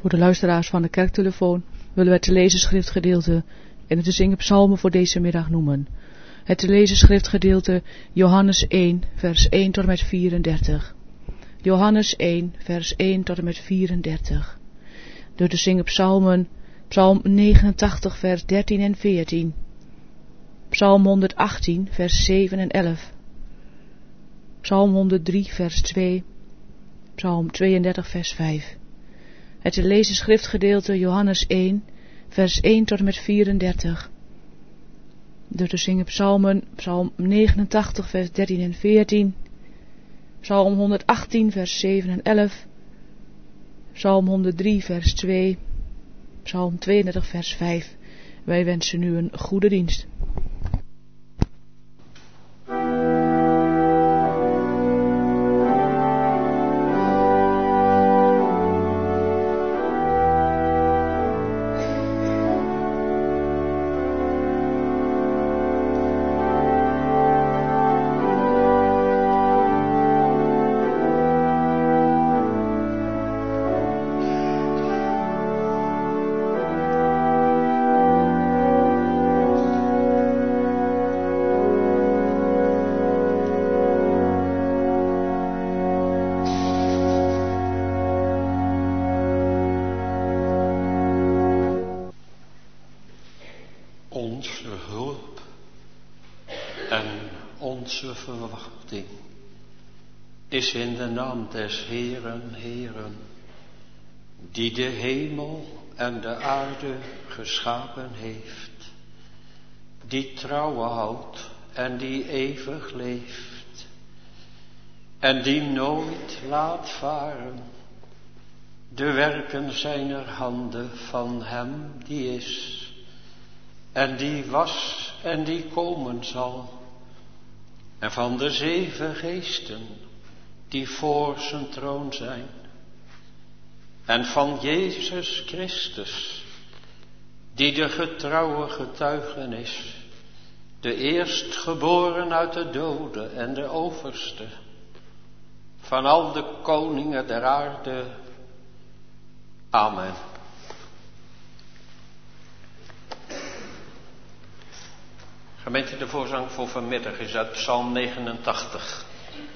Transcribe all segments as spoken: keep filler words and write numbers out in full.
Voor de luisteraars van de kerktelefoon willen we het te lezen schriftgedeelte en het te zingen psalmen voor deze middag noemen. Het te lezen schriftgedeelte Johannes één, vers één tot en met vierendertig. Johannes één, vers één tot en met vierendertig. Door te zingen psalmen, psalm negenentachtig, vers dertien en veertien. Psalm honderdachttien, vers zeven en elf. Psalm honderddrie, vers twee. Psalm tweeëndertig, vers vijf. Het te lezen schriftgedeelte Johannes één, vers één tot en met vierendertig. Door te zingen psalmen, psalm negenentachtig, vers dertien en veertien. Psalm honderdachttien, vers zeven en elf. Psalm honderddrie, vers twee. Psalm tweeëndertig, vers vijf. Wij wensen u een goede dienst. Onze verwachting is in de naam des Heeren, Heeren, die de hemel en de aarde geschapen heeft, die trouwen houdt en die eeuwig leeft, en die nooit laat varen de werken zijner handen van hem die is, en die was en die komen zal, en van de zeven geesten die voor zijn troon zijn, en van Jezus Christus, die de getrouwe getuigen is, de eerstgeboren uit de doden en de overste, van al de koningen der aarde. Amen. Gemeente, de voorzang voor vanmiddag is uit psalm negenentachtig.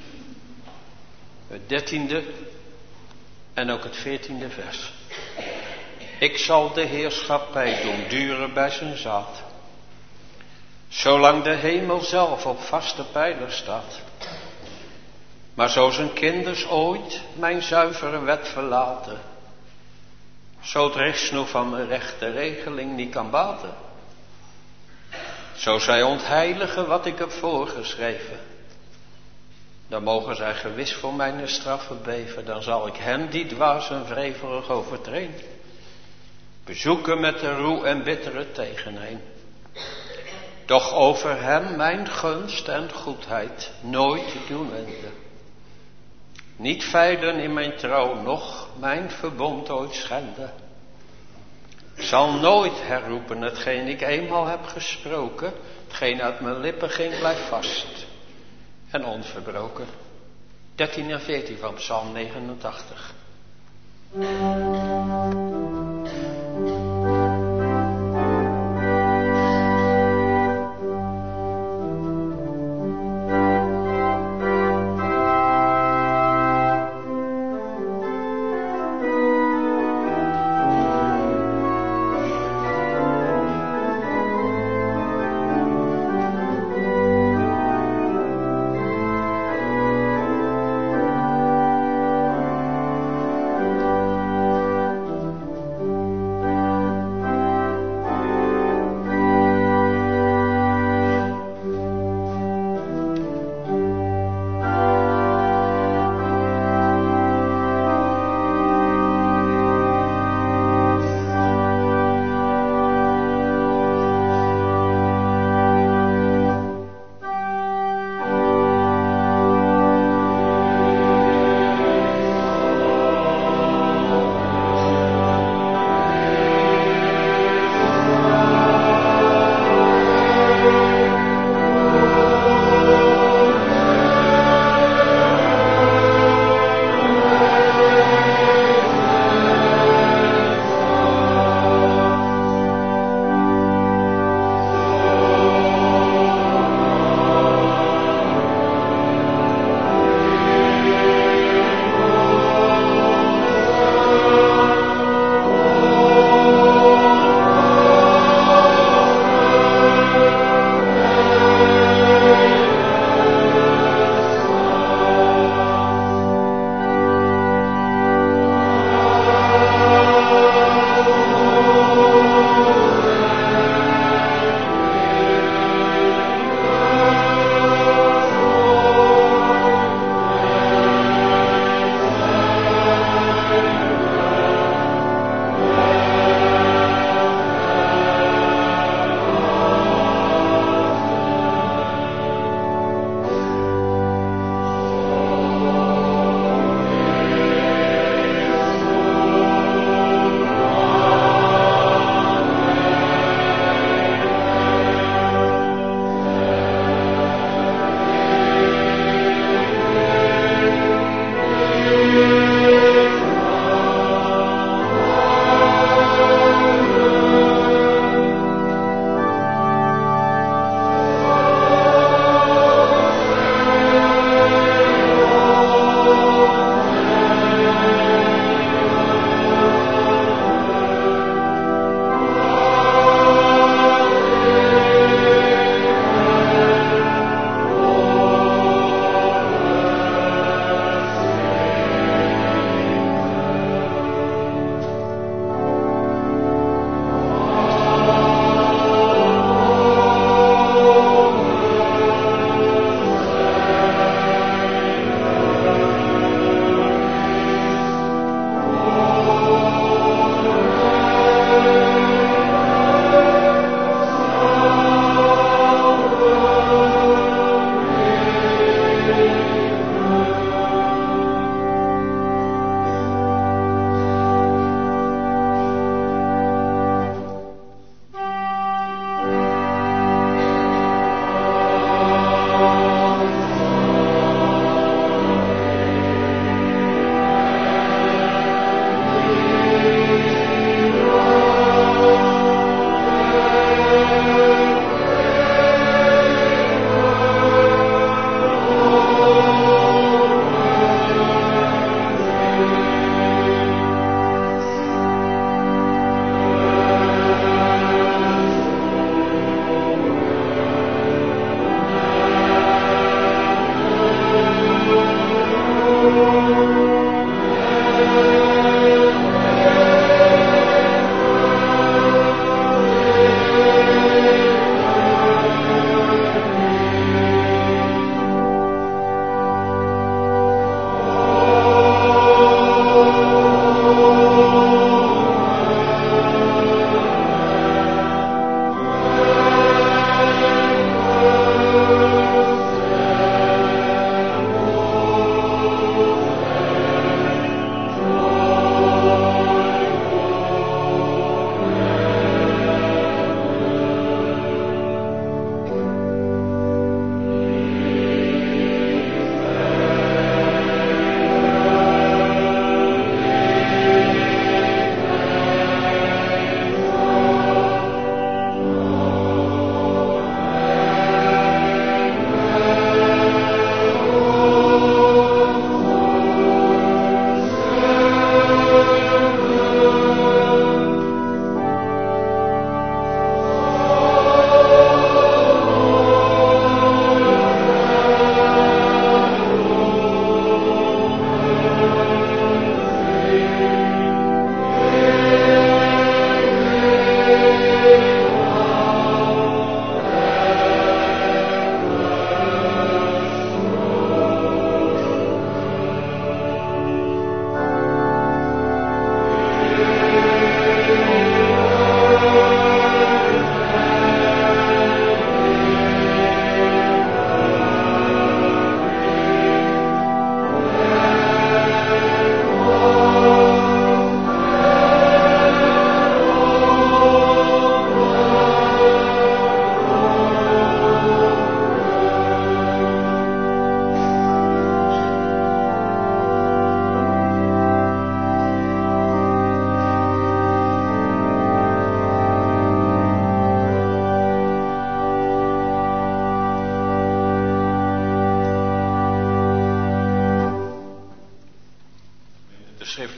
Het dertiende en ook het veertiende vers. Ik zal de heerschappij doen duren bij zijn zaad, zolang de hemel zelf op vaste pijlers staat. Maar zo zijn kinders ooit mijn zuivere wet verlaten, zo het rechtsnoer van mijn rechte regeling niet kan baten. Zo zij ontheiligen wat ik heb voorgeschreven, dan mogen zij gewis voor mijn straffen beven. Dan zal ik hen die dwaas en wrevelig overtreden, bezoeken met de roe en bittere tegenheen. Doch over hem mijn gunst en goedheid nooit doen wenden. Niet veilen in mijn trouw, noch mijn verbond ooit schenden. Ik zal nooit herroepen hetgeen ik eenmaal heb gesproken. Hetgeen uit mijn lippen ging blijft vast en onverbroken. dertien en veertien van psalm negenentachtig.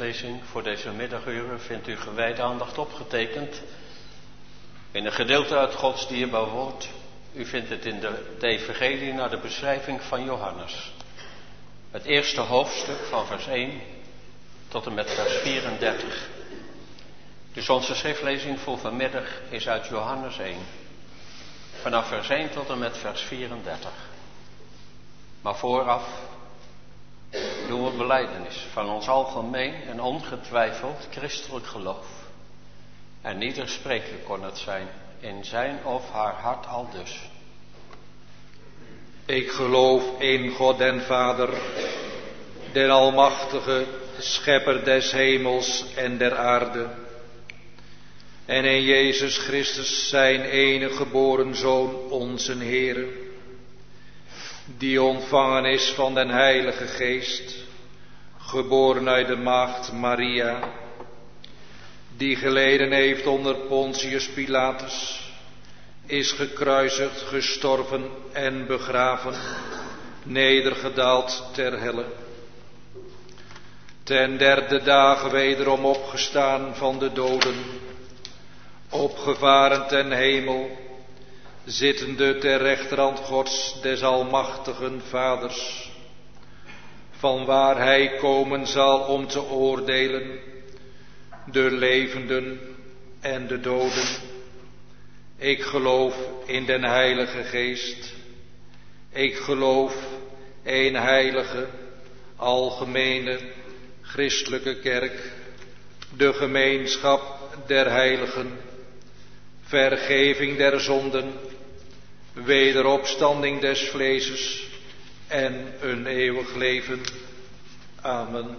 schriftlezing voor deze middaguren vindt u gewijde aandacht opgetekend in een gedeelte uit Gods dierbaar woord. U vindt het in de, de evangelie naar de beschrijving van Johannes. Het eerste hoofdstuk van vers één tot en met vers vierendertig. Dus onze schriftlezing voor vanmiddag is uit Johannes één. Vanaf vers één tot en met vers vierendertig. Maar vooraf doen we belijdenis van ons algemeen en ongetwijfeld christelijk geloof. En ieder spreker kon het zijn in zijn of haar hart aldus. Ik geloof in God den Vader, den Almachtige, Schepper des hemels en der aarde. En in Jezus Christus, zijn enige geboren Zoon, onze Heere, die ontvangen is van den Heilige Geest, geboren uit de maagd Maria, die geleden heeft onder Pontius Pilatus, is gekruisigd, gestorven en begraven, nedergedaald ter helle. Ten derde dagen wederom opgestaan van de doden, opgevaren ten hemel, zittende ter rechterhand Gods des almachtigen Vaders, vanwaar hij komen zal om te oordelen de levenden en de doden. Ik geloof in den Heilige Geest. Ik geloof een heilige, algemene, christelijke kerk, de gemeenschap der heiligen, vergeving der zonden, wederopstanding des vleeses en een eeuwig leven. Amen.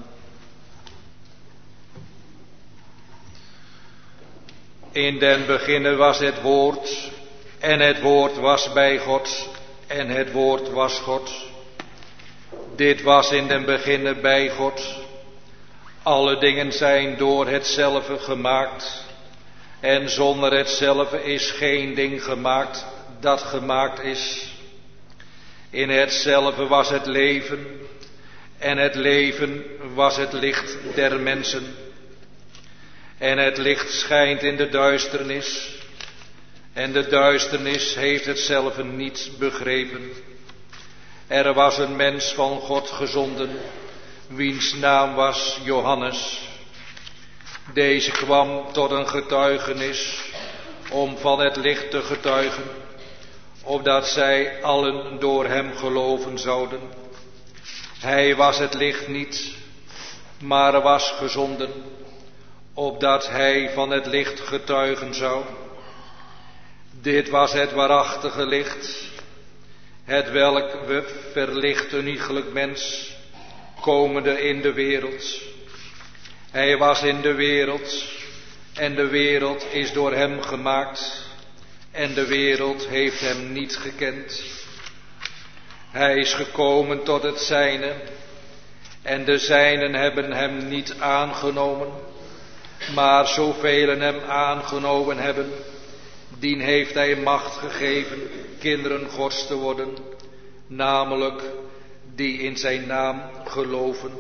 In den beginne was het woord, en het woord was bij God, en het woord was God. Dit was in den beginne bij God. Alle dingen zijn door hetzelfde gemaakt, en zonder hetzelfde is geen ding gemaakt dat gemaakt is. In hetzelfde was het leven, en het leven was het licht der mensen. En het licht schijnt in de duisternis, en de duisternis heeft hetzelfde niet begrepen. Er was een mens van God gezonden, wiens naam was Johannes. Deze kwam tot een getuigenis, om van het licht te getuigen, opdat zij allen door hem geloven zouden. Hij was het licht niet, maar was gezonden, opdat hij van het licht getuigen zou. Dit was het waarachtige licht, het welk verlicht een iegelijk mens, komende in de wereld. Hij was in de wereld, en de wereld is door hem gemaakt, en de wereld heeft hem niet gekend. Hij is gekomen tot het zijne, en de zijnen hebben hem niet aangenomen. Maar zoveel hem aangenomen hebben, dien heeft hij macht gegeven kinderen Gods te worden, namelijk die in zijn naam geloven.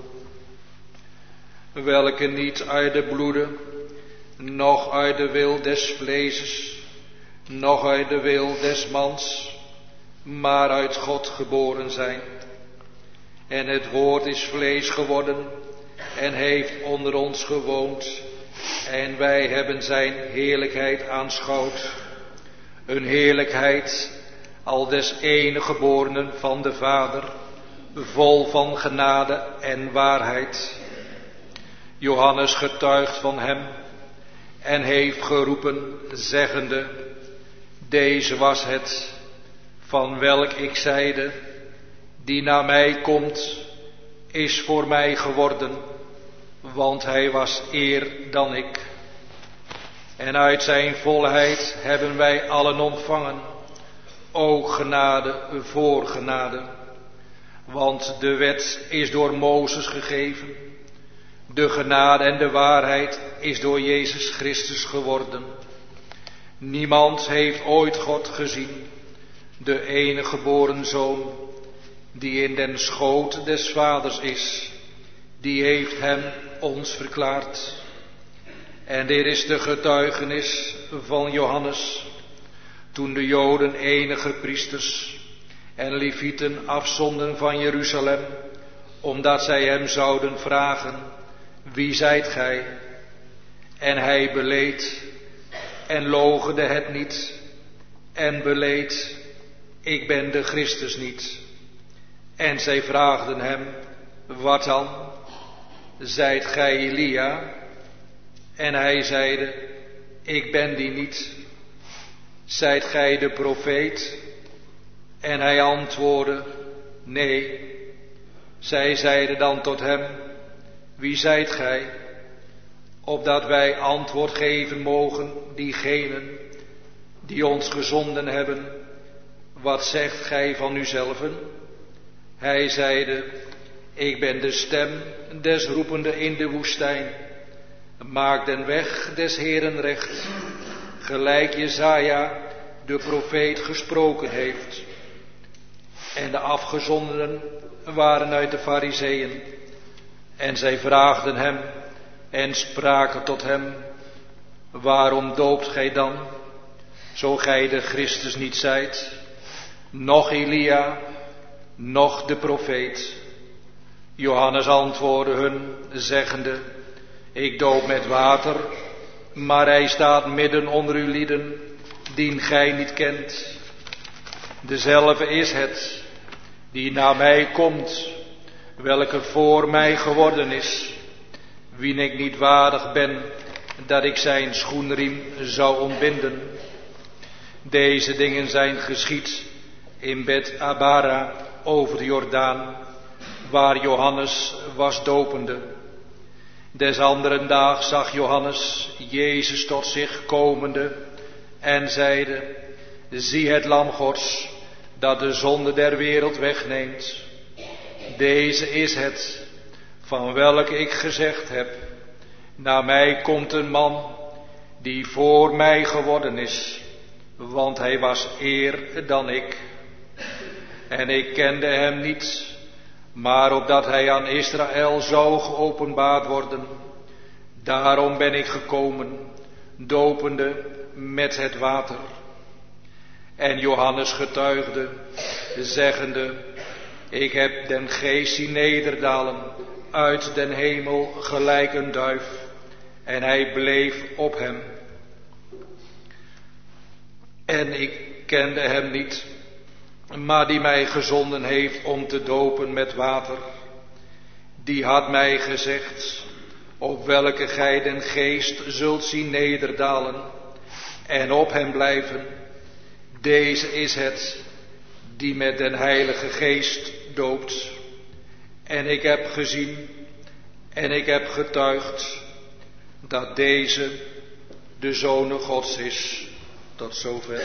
Welke niet uit de bloede, noch uit de wil des vleeses, noch uit de wil des mans, maar uit God geboren zijn. En het woord is vlees geworden en heeft onder ons gewoond. En wij hebben zijn heerlijkheid aanschouwd. Een heerlijkheid al des enige geborenen van de Vader, vol van genade en waarheid. Johannes getuigt van hem en heeft geroepen, zeggende: deze was het, van welk ik zeide, die na mij komt, is voor mij geworden, want hij was eer dan ik. En uit zijn volheid hebben wij allen ontvangen, o genade voor genade. Want de wet is door Mozes gegeven, de genade en de waarheid is door Jezus Christus geworden. Niemand heeft ooit God gezien, de enige geboren Zoon, die in den schoot des Vaders is, die heeft hem ons verklaard. En dit is de getuigenis van Johannes, toen de Joden enige priesters en levieten afzonden van Jeruzalem, omdat zij hem zouden vragen, wie zijt gij? En hij beleed en loochende het niet en beleed, ik ben de Christus niet. En zij vraagden hem, wat dan? Zijt gij Elia? En hij zeide, ik ben die niet. Zijt gij de profeet? En hij antwoordde, nee. Zij zeiden dan tot hem, wie zijt gij? Opdat wij antwoord geven mogen diegenen die ons gezonden hebben. Wat zegt gij van uzelven? Hij zeide, ik ben de stem des roepende in de woestijn. Maak den weg des Heeren recht, gelijk Jesaja de profeet gesproken heeft. En de afgezondenen waren uit de Farizeeën. En zij vraagden hem en spraken tot hem, waarom doopt gij dan, zo gij de Christus niet zijt, noch Elia, noch de profeet? Johannes antwoordde hun, zeggende, ik doop met water, maar hij staat midden onder uw lieden, dien gij niet kent. Dezelfde is het, die na mij komt, welke voor mij geworden is, wien ik niet waardig ben, dat ik zijn schoenriem zou ontbinden. Deze dingen zijn geschied in Bet Abara over de Jordaan, waar Johannes was dopende. Des anderen daags zag Johannes Jezus tot zich komende en zeide, zie het lam Gods, dat de zonde der wereld wegneemt. Deze is het, van welke ik gezegd heb, na mij komt een man, die voor mij geworden is, want hij was eer dan ik. En ik kende hem niet, maar opdat hij aan Israël zou geopenbaard worden, daarom ben ik gekomen, dopende met het water. En Johannes getuigde, zeggende, ik heb den geest zien nederdalen uit den hemel gelijk een duif, en hij bleef op hem. En ik kende hem niet, maar die mij gezonden heeft om te dopen met water, die had mij gezegd, op welke gij den geest zult zien nederdalen en op hem blijven. Deze is het, die met den Heilige Geest doopt. En ik heb gezien en ik heb getuigd dat deze de Zoon Gods is. Tot zover.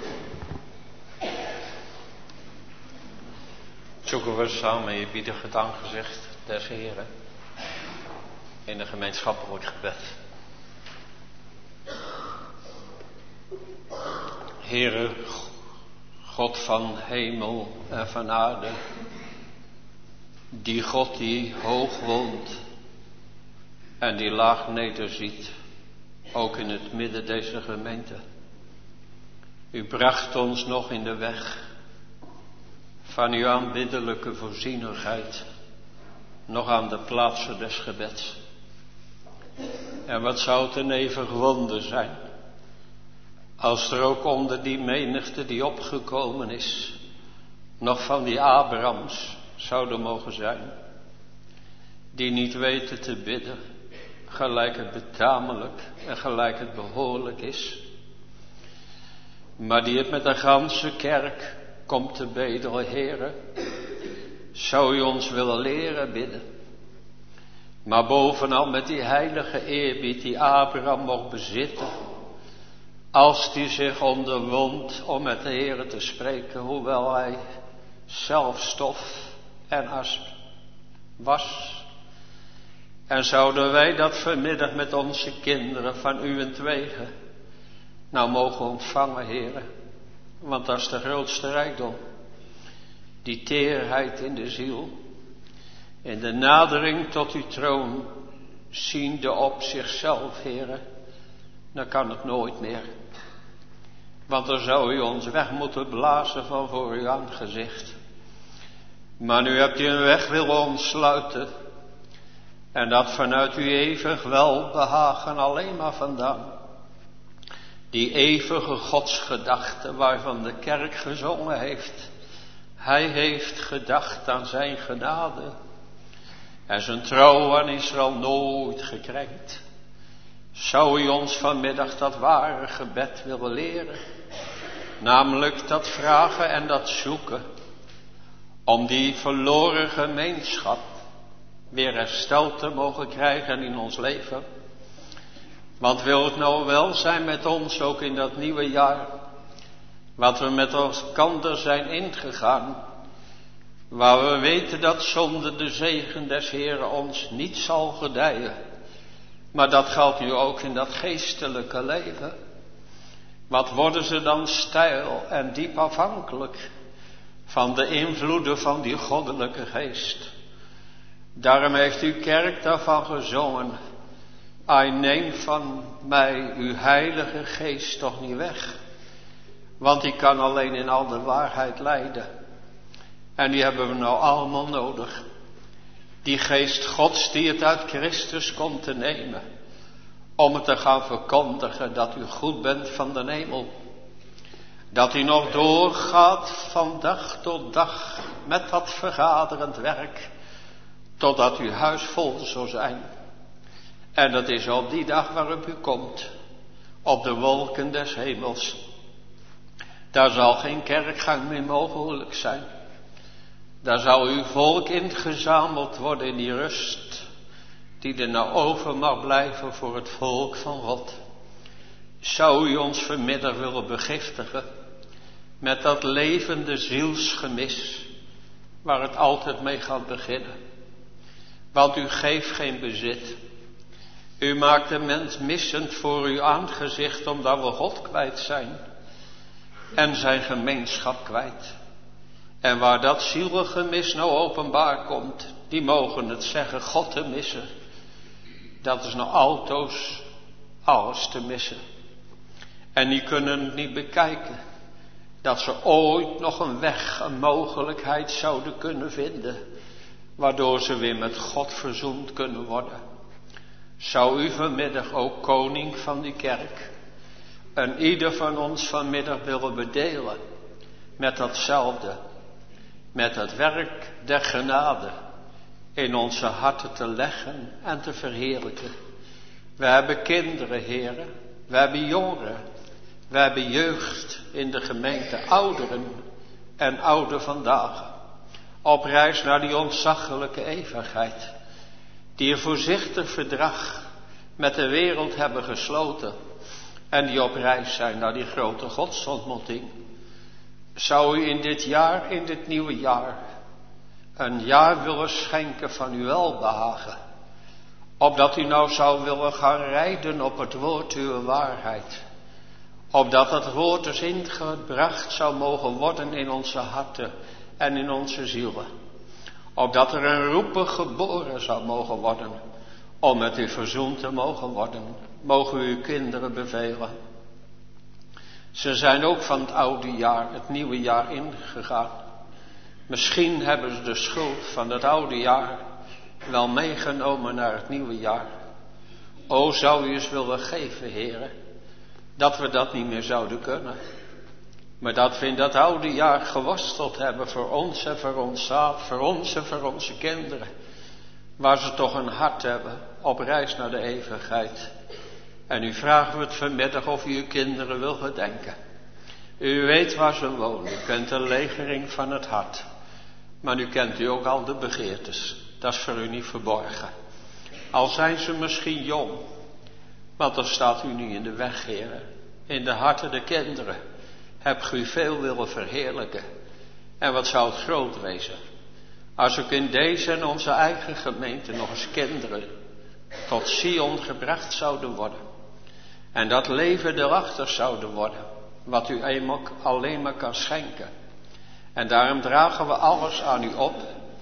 Zoeken we samen eerbiedig het aangezicht des Heren in een gemeenschappelijk gebed. Heere, God van hemel en van aarde, die God die hoog woont en die laag nederziet, ook in het midden deze gemeente. U bracht ons nog in de weg van uw aanbiddelijke voorzienigheid, nog aan de plaatsen des gebeds. En wat zou het een eeuwig wonder zijn, als er ook onder die menigte die opgekomen is, nog van die Abrahams zouden mogen zijn, die niet weten te bidden, gelijk het betamelijk en gelijk het behoorlijk is, maar die het met de ganse kerk komt te bedelen. Heere, zou u ons willen leren bidden, maar bovenal met die heilige eerbied die Abraham mocht bezitten, als die zich onderwond om met de Heere te spreken, hoewel hij zelf stof en asp was. En zouden wij dat vanmiddag met onze kinderen van uwentwege nou mogen ontvangen, Heere, want dat is de grootste rijkdom, die teerheid in de ziel. in de nadering tot uw troon, ziende op zichzelf, Heere, dan kan het nooit meer. Want dan zou u ons weg moeten blazen van voor uw aangezicht. Maar nu hebt u een weg willen ontsluiten. En dat vanuit uw eeuwig welbehagen alleen maar vandaan. Die eeuwige godsgedachte waarvan de kerk gezongen heeft. Hij heeft gedacht aan zijn genade. En zijn trouw aan Israël nooit gekrenkt. Zou u ons vanmiddag dat ware gebed willen leren? Namelijk dat vragen en dat zoeken. Om die verloren gemeenschap weer hersteld te mogen krijgen in ons leven. Want wil het nou wel zijn met ons ook in dat nieuwe jaar. Wat we met elkander zijn ingegaan. Waar we weten dat zonder de zegen des Heeren ons niet zal gedijen. Maar dat geldt nu ook in dat geestelijke leven. Wat worden ze dan steil en diep afhankelijk van de invloeden van die goddelijke geest. Daarom heeft uw kerk daarvan gezongen. Ai, neem van mij uw heilige geest toch niet weg. Want die kan alleen in al de waarheid leiden. En die hebben we nou allemaal nodig. Die geest Gods die het uit Christus komt te nemen. Om het te gaan verkondigen dat u goed bent van de hemel. Dat u nog doorgaat van dag tot dag met dat vergaderend werk. Totdat uw huis vol zal zijn. En dat is op die dag waarop u komt. Op de wolken des hemels. Daar zal geen kerkgang meer mogelijk zijn. Daar zal uw volk ingezameld worden in die rust. Die er nou over mag blijven voor het volk van God. Zou u ons vanmiddag willen begiftigen. Met dat levende zielsgemis. Waar het altijd mee gaat beginnen. Want u geeft geen bezit. U maakt de mens missend voor uw aangezicht. Omdat we God kwijt zijn. En zijn gemeenschap kwijt. En waar dat zielgemis nou openbaar komt. Die mogen het zeggen God te missen. Dat is nou altoos alles te missen. En die kunnen het niet bekijken. Dat ze ooit nog een weg, een mogelijkheid zouden kunnen vinden. Waardoor ze weer met God verzoend kunnen worden. Zou u vanmiddag ook koning van die kerk. En ieder van ons vanmiddag willen bedelen. Met datzelfde. Met het werk der genade. In onze harten te leggen en te verheerlijken. We hebben kinderen, heren. We hebben jongeren. We hebben jeugd in de gemeente, ouderen en ouder vandaag. Op reis naar die ontzaglijke eeuwigheid. Die een voorzichtig verdrag met de wereld hebben gesloten. En die op reis zijn naar die grote godsontmoeting. Zou u in dit jaar, in dit nieuwe jaar, een jaar willen schenken van uw welbehagen. Opdat u nou zou willen gaan rijden op het woord uw waarheid. Opdat het woord dus ingebracht zou mogen worden in onze harten en in onze zielen. Opdat er een roepen geboren zou mogen worden. Om met u verzoend te mogen worden. Mogen u uw kinderen bevelen. Ze zijn ook van het oude jaar, het nieuwe jaar ingegaan. Misschien hebben ze de schuld van het oude jaar wel meegenomen naar het nieuwe jaar. O, zou u eens willen geven, heren, dat we dat niet meer zouden kunnen. Maar dat we in dat oude jaar geworsteld hebben voor ons en voor ons zaad, voor ons en voor onze kinderen. Waar ze toch een hart hebben op reis naar de eeuwigheid. En u vragen we het vanmiddag of u uw kinderen wil gedenken. U weet waar ze wonen, u kent de legering van het hart. Maar nu kent u ook al de begeertes, dat is voor u niet verborgen. Al zijn ze misschien jong, want dan staat u nu in de weg, heren. In de harten der kinderen hebt u veel willen verheerlijken. En wat zou het groot wezen, als ook in deze en onze eigen gemeente nog eens kinderen tot Sion gebracht zouden worden. En dat leven erachter zouden worden, wat u alleen maar kan schenken. En daarom dragen we alles aan u op.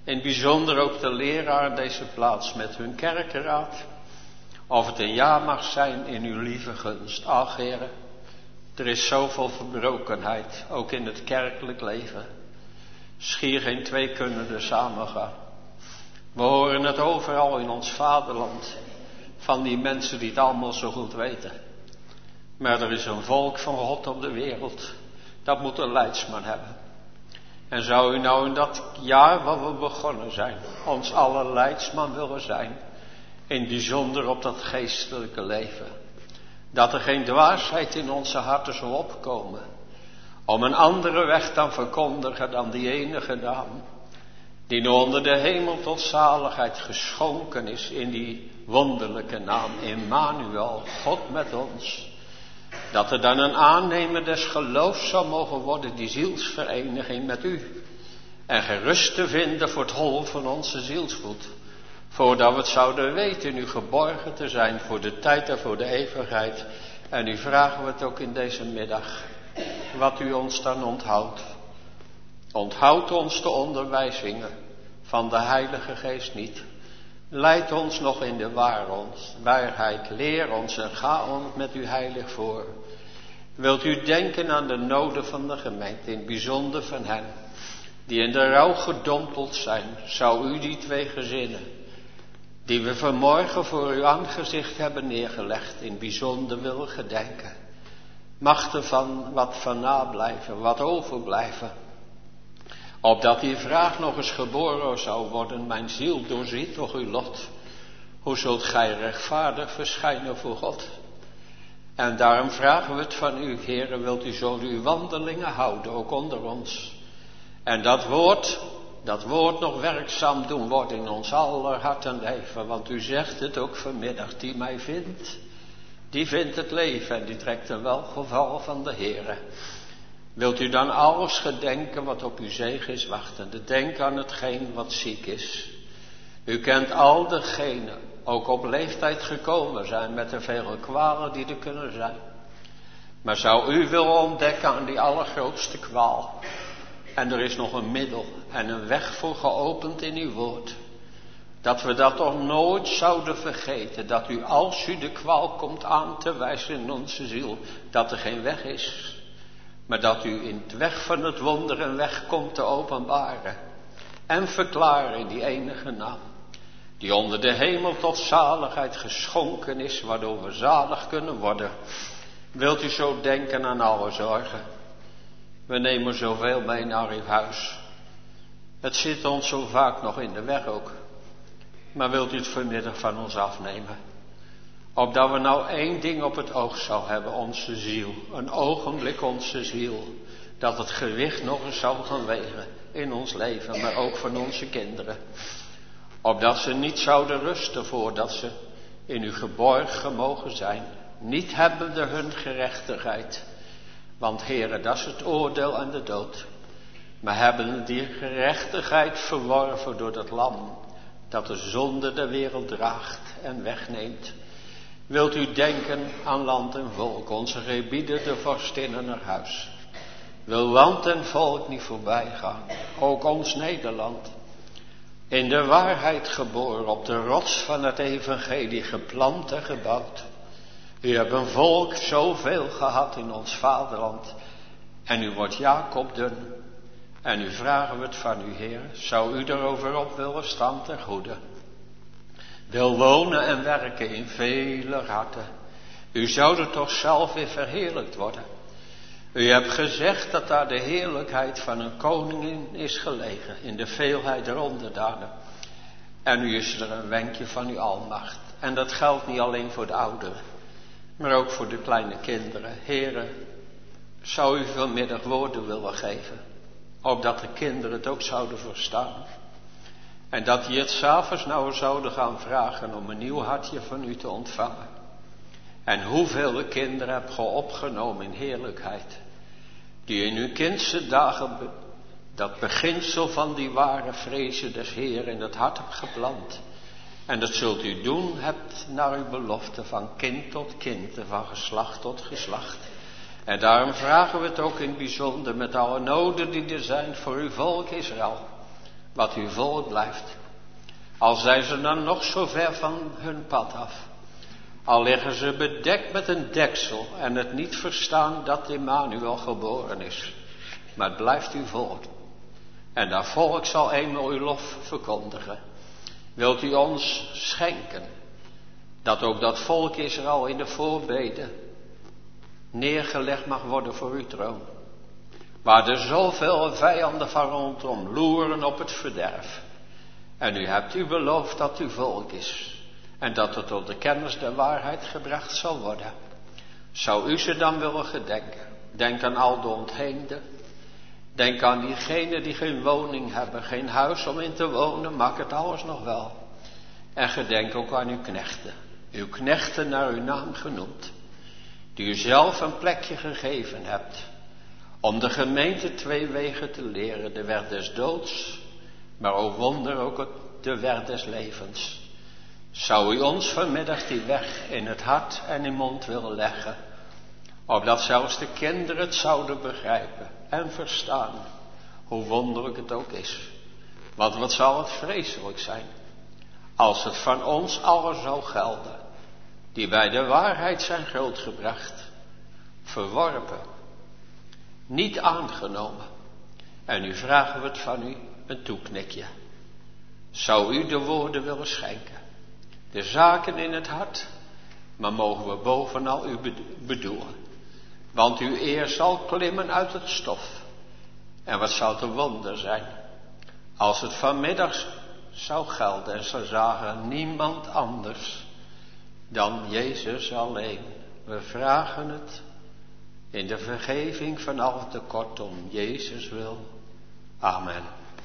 In het bijzonder ook de leraar deze plaats met hun kerkenraad. Of het een ja mag zijn in uw lieve gunst. Ach, Heere, er is zoveel verbrokenheid, ook in het kerkelijk leven. Schier geen twee kunnen er samen gaan. We horen het overal in ons vaderland, van die mensen die het allemaal zo goed weten. Maar er is een volk van God op de wereld, dat moet een leidsman hebben. En zou u nou in dat jaar waar we begonnen zijn, ons alle leidsman willen zijn, in het bijzonder op dat geestelijke leven. Dat er geen dwaasheid in onze harten zal opkomen, om een andere weg dan verkondigen dan die enige naam, die nu onder de hemel tot zaligheid geschonken is in die wonderlijke naam, Immanuel, God met ons. Dat er dan een aannemer des geloofs zou mogen worden, die zielsvereniging met u. En gerust te vinden voor het hol van onze zielsvoet. Voordat we het zouden weten in u geborgen te zijn voor de tijd en voor de eeuwigheid. En nu vragen we het ook in deze middag. Wat u ons dan onthoudt. Onthoud ons de onderwijzingen van de Heilige Geest niet. Leid ons nog in de waarheid. Leer ons en ga ons met u heilig voor. Wilt u denken aan de noden van de gemeente, in het bijzonder van hen die in de rouw gedompeld zijn. Zou u die twee gezinnen, die we vanmorgen voor uw aangezicht hebben neergelegd, in het bijzonder willen gedenken. Mag er van wat van nablijven, wat overblijven. Opdat die vraag nog eens geboren zou worden, mijn ziel doorziet toch uw lot. Hoe zult gij rechtvaardig verschijnen voor God? En daarom vragen we het van u, Heere, wilt u zo uw wandelingen houden, ook onder ons. En dat woord, dat woord nog werkzaam doen worden in ons aller hart en leven. Want u zegt het ook vanmiddag, die mij vindt, die vindt het leven en die trekt een welgeval van de Heere. Wilt u dan alles gedenken wat op uw zegen is wachtende. Denk aan hetgeen wat ziek is. U kent al degenen, ook op leeftijd gekomen zijn met de vele kwalen die er kunnen zijn. Maar zou u willen ontdekken aan die allergrootste kwaal. En er is nog een middel en een weg voor geopend in uw woord. Dat we dat toch nooit zouden vergeten. Dat u als u de kwaal komt aan te wijzen in onze ziel, dat er geen weg is. Maar dat u in het weg van het wonder een weg komt te openbaren. En verklaren in die enige naam. Die onder de hemel tot zaligheid geschonken is. Waardoor we zalig kunnen worden. Wilt u zo denken aan alle zorgen. We nemen zoveel mee naar uw huis. Het zit ons zo vaak nog in de weg ook. Maar wilt u het vanmiddag van ons afnemen. Opdat we nou één ding op het oog zou hebben, onze ziel. Een ogenblik onze ziel. Dat het gewicht nog eens zou gaan wegen in ons leven, maar ook van onze kinderen. Opdat ze niet zouden rusten voordat ze in uw geborgen mogen zijn. Niet hebben de hun gerechtigheid. Want Heere, dat is het oordeel en de dood. Maar hebben die gerechtigheid verworven door dat lam. Dat de zonde de wereld draagt en wegneemt. Wilt u denken aan land en volk, onze gebieden, de vorstinnen naar huis. Wil land en volk niet voorbij gaan, ook ons Nederland. In de waarheid geboren, op de rots van het evangelie geplant en gebouwd. U hebt een volk zoveel gehad in ons vaderland. En u wordt Jacob dun. En nu vragen we het van u, Heer, zou u erover op willen staan ten goede? Wil wonen en werken in vele harten. U zou er toch zelf weer verheerlijkt worden. U hebt gezegd dat daar de heerlijkheid van een koning in is gelegen. In de veelheid der onderdanen. En nu is er een wenkje van uw almacht. En dat geldt niet alleen voor de ouderen. Maar ook voor de kleine kinderen. Heren, zou u vanmiddag woorden willen geven. Opdat de kinderen het ook zouden verstaan. En dat die het 's avonds nou zouden gaan vragen om een nieuw hartje van u te ontvangen. En hoeveel kinderen heb ge opgenomen in heerlijkheid. Die in uw kindse dagen be- dat beginsel van die ware vrezen des Heeren in het hart hebt geplant. En dat zult u doen hebt naar uw belofte van kind tot kind en van geslacht tot geslacht. En daarom vragen we het ook in het bijzonder met alle noden die er zijn voor uw volk Israël. wat uw volk blijft. Al zijn ze dan nog zo ver van hun pad af. Al liggen ze bedekt met een deksel en het niet verstaan dat Immanuel geboren is. Maar het blijft uw volk. En dat volk zal eenmaal uw lof verkondigen. Wilt u ons schenken dat ook dat volk Israël in de voorbeden neergelegd mag worden voor uw troon. Waar er zoveel vijanden van rondom loeren op het verderf. En u hebt u beloofd dat uw volk is. En dat het tot de kennis der waarheid gebracht zal worden. Zou u ze dan willen gedenken? Denk aan al de ontheemden. Denk aan diegenen die geen woning hebben, geen huis om in te wonen, maak het alles nog wel. En gedenk ook aan uw knechten. Uw knechten naar uw naam genoemd. Die u zelf een plekje gegeven hebt. Om de gemeente twee wegen te leren. De weg des doods. Maar o wonder ook de weg des levens. Zou u ons vanmiddag die weg in het hart en in mond willen leggen. Opdat zelfs de kinderen het zouden begrijpen en verstaan. Hoe wonderlijk het ook is. Want wat zal het vreselijk zijn. Als het van ons allen zou gelden. Die bij de waarheid zijn grootgebracht. Verworpen. Niet aangenomen. En nu vragen we het van u een toeknikje. Zou u de woorden willen schenken. De zaken in het hart. Maar mogen we bovenal u bedoelen. Want uw eer zal klimmen uit het stof. En wat zou te wonder zijn. Als het vanmiddag zou gelden en ze zagen niemand anders dan Jezus alleen. We vragen het in de vergeving van al tekort om Jezus wil. Amen.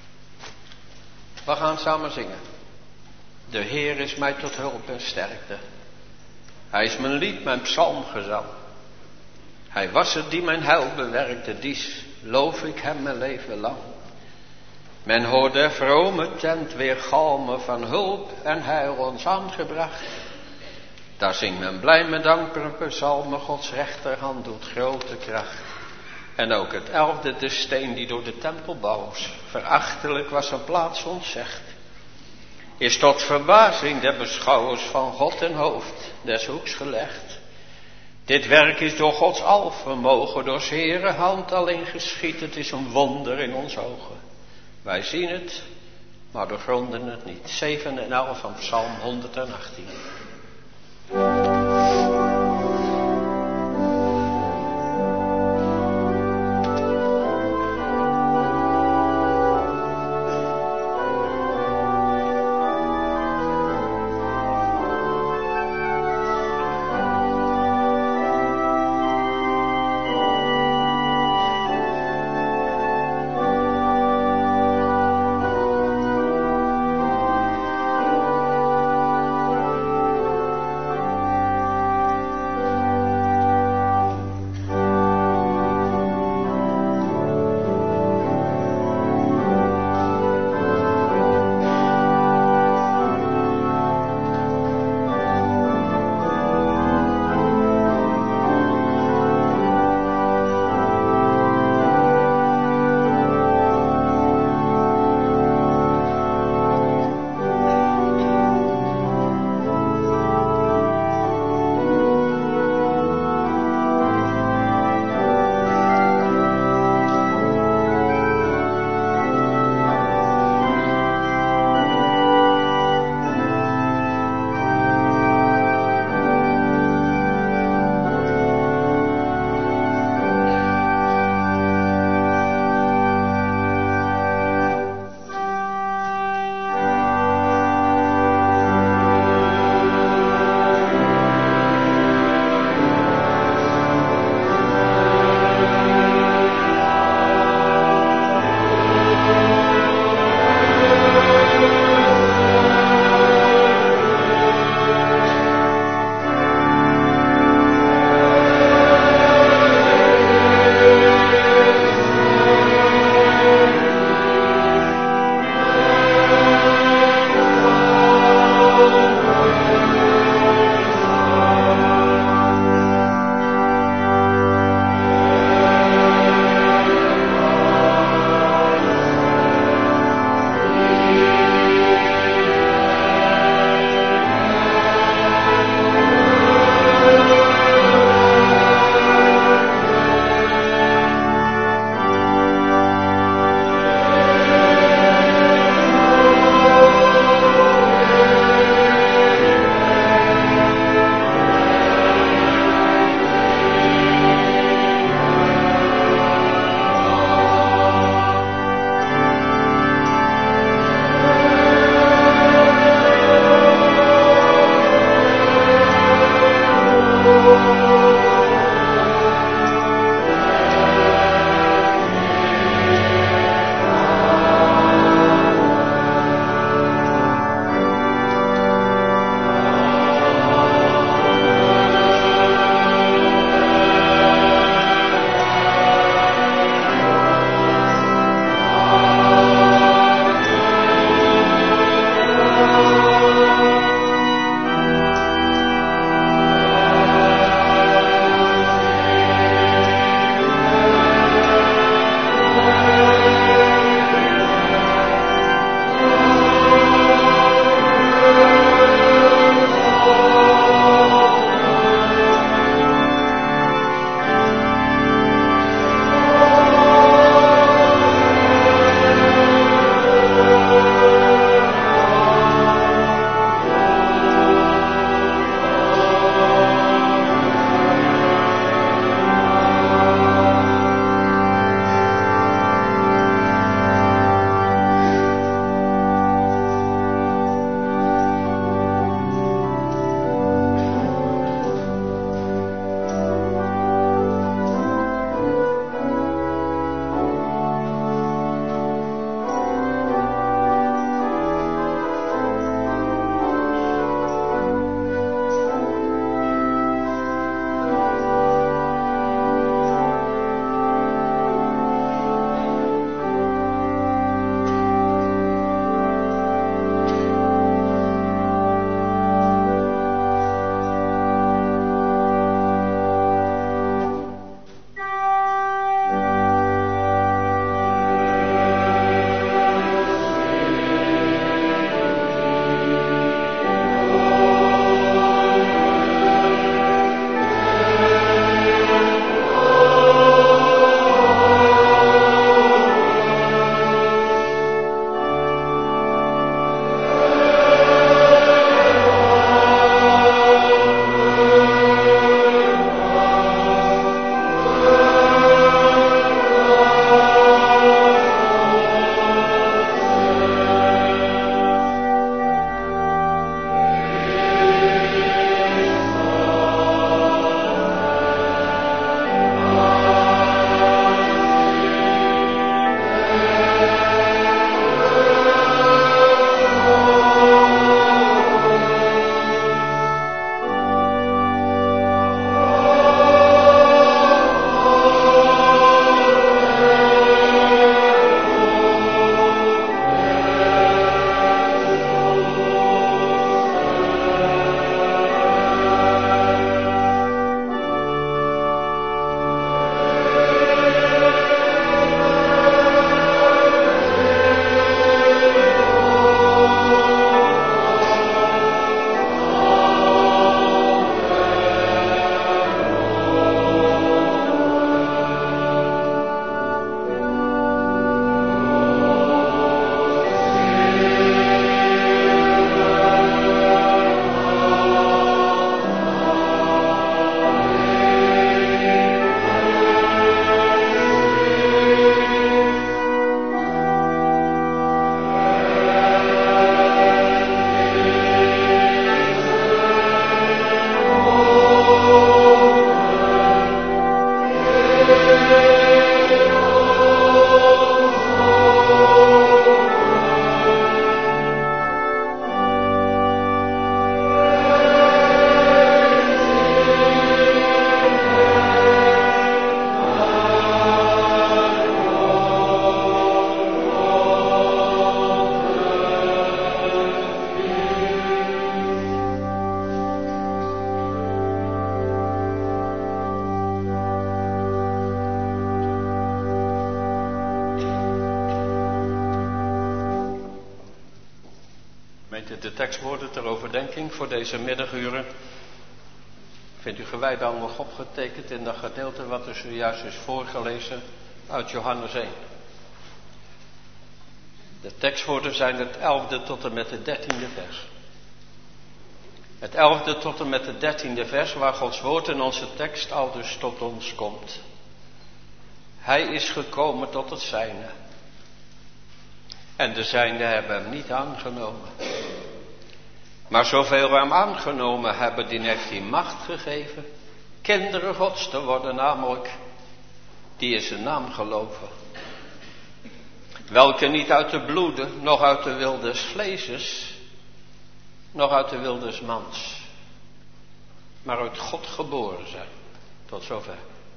We gaan samen zingen. De Heer is mij tot hulp en sterkte. Hij is mijn lied, mijn psalmgezang. Hij was het die mijn heil bewerkte, dies loof ik hem mijn leven lang. Men hoort de vrome tent weer galmen van hulp en heil ons aangebracht. Daar zingt men blij met dankbare psalmen, Gods rechterhand doet grote kracht. En ook het elfde, de steen die door de tempelbouwers verachtelijk was een plaats ontzegd, is tot verbazing der beschouwers van God en hoofd des hoeks gelegd. Dit werk is door Gods alvermogen, door 's Heere hand alleen geschied. Het is een wonder in ons ogen. Wij zien het, maar doorgronden het niet. zeven en elf van Psalm honderdachttien. Amen. Gemeente, de tekstwoorden ter overdenking voor deze middaguren vindt u gewijd dan nog opgetekend in dat gedeelte wat er zojuist is voorgelezen uit Johannes één. De tekstwoorden zijn het elfde tot en met het dertiende vers. Het elfde tot en met het dertiende vers waar Gods woord in onze tekst al dus tot ons komt. Hij is gekomen tot het zijne. En de zijnen hebben hem niet aangenomen. Maar zoveel we hem aangenomen hebben, die heeft hij macht gegeven kinderen Gods te worden, namelijk die in zijn naam geloven. Welke niet uit de bloeden, nog uit de wil des vleeses, nog uit de wil des mans, maar uit God geboren zijn. Tot zover.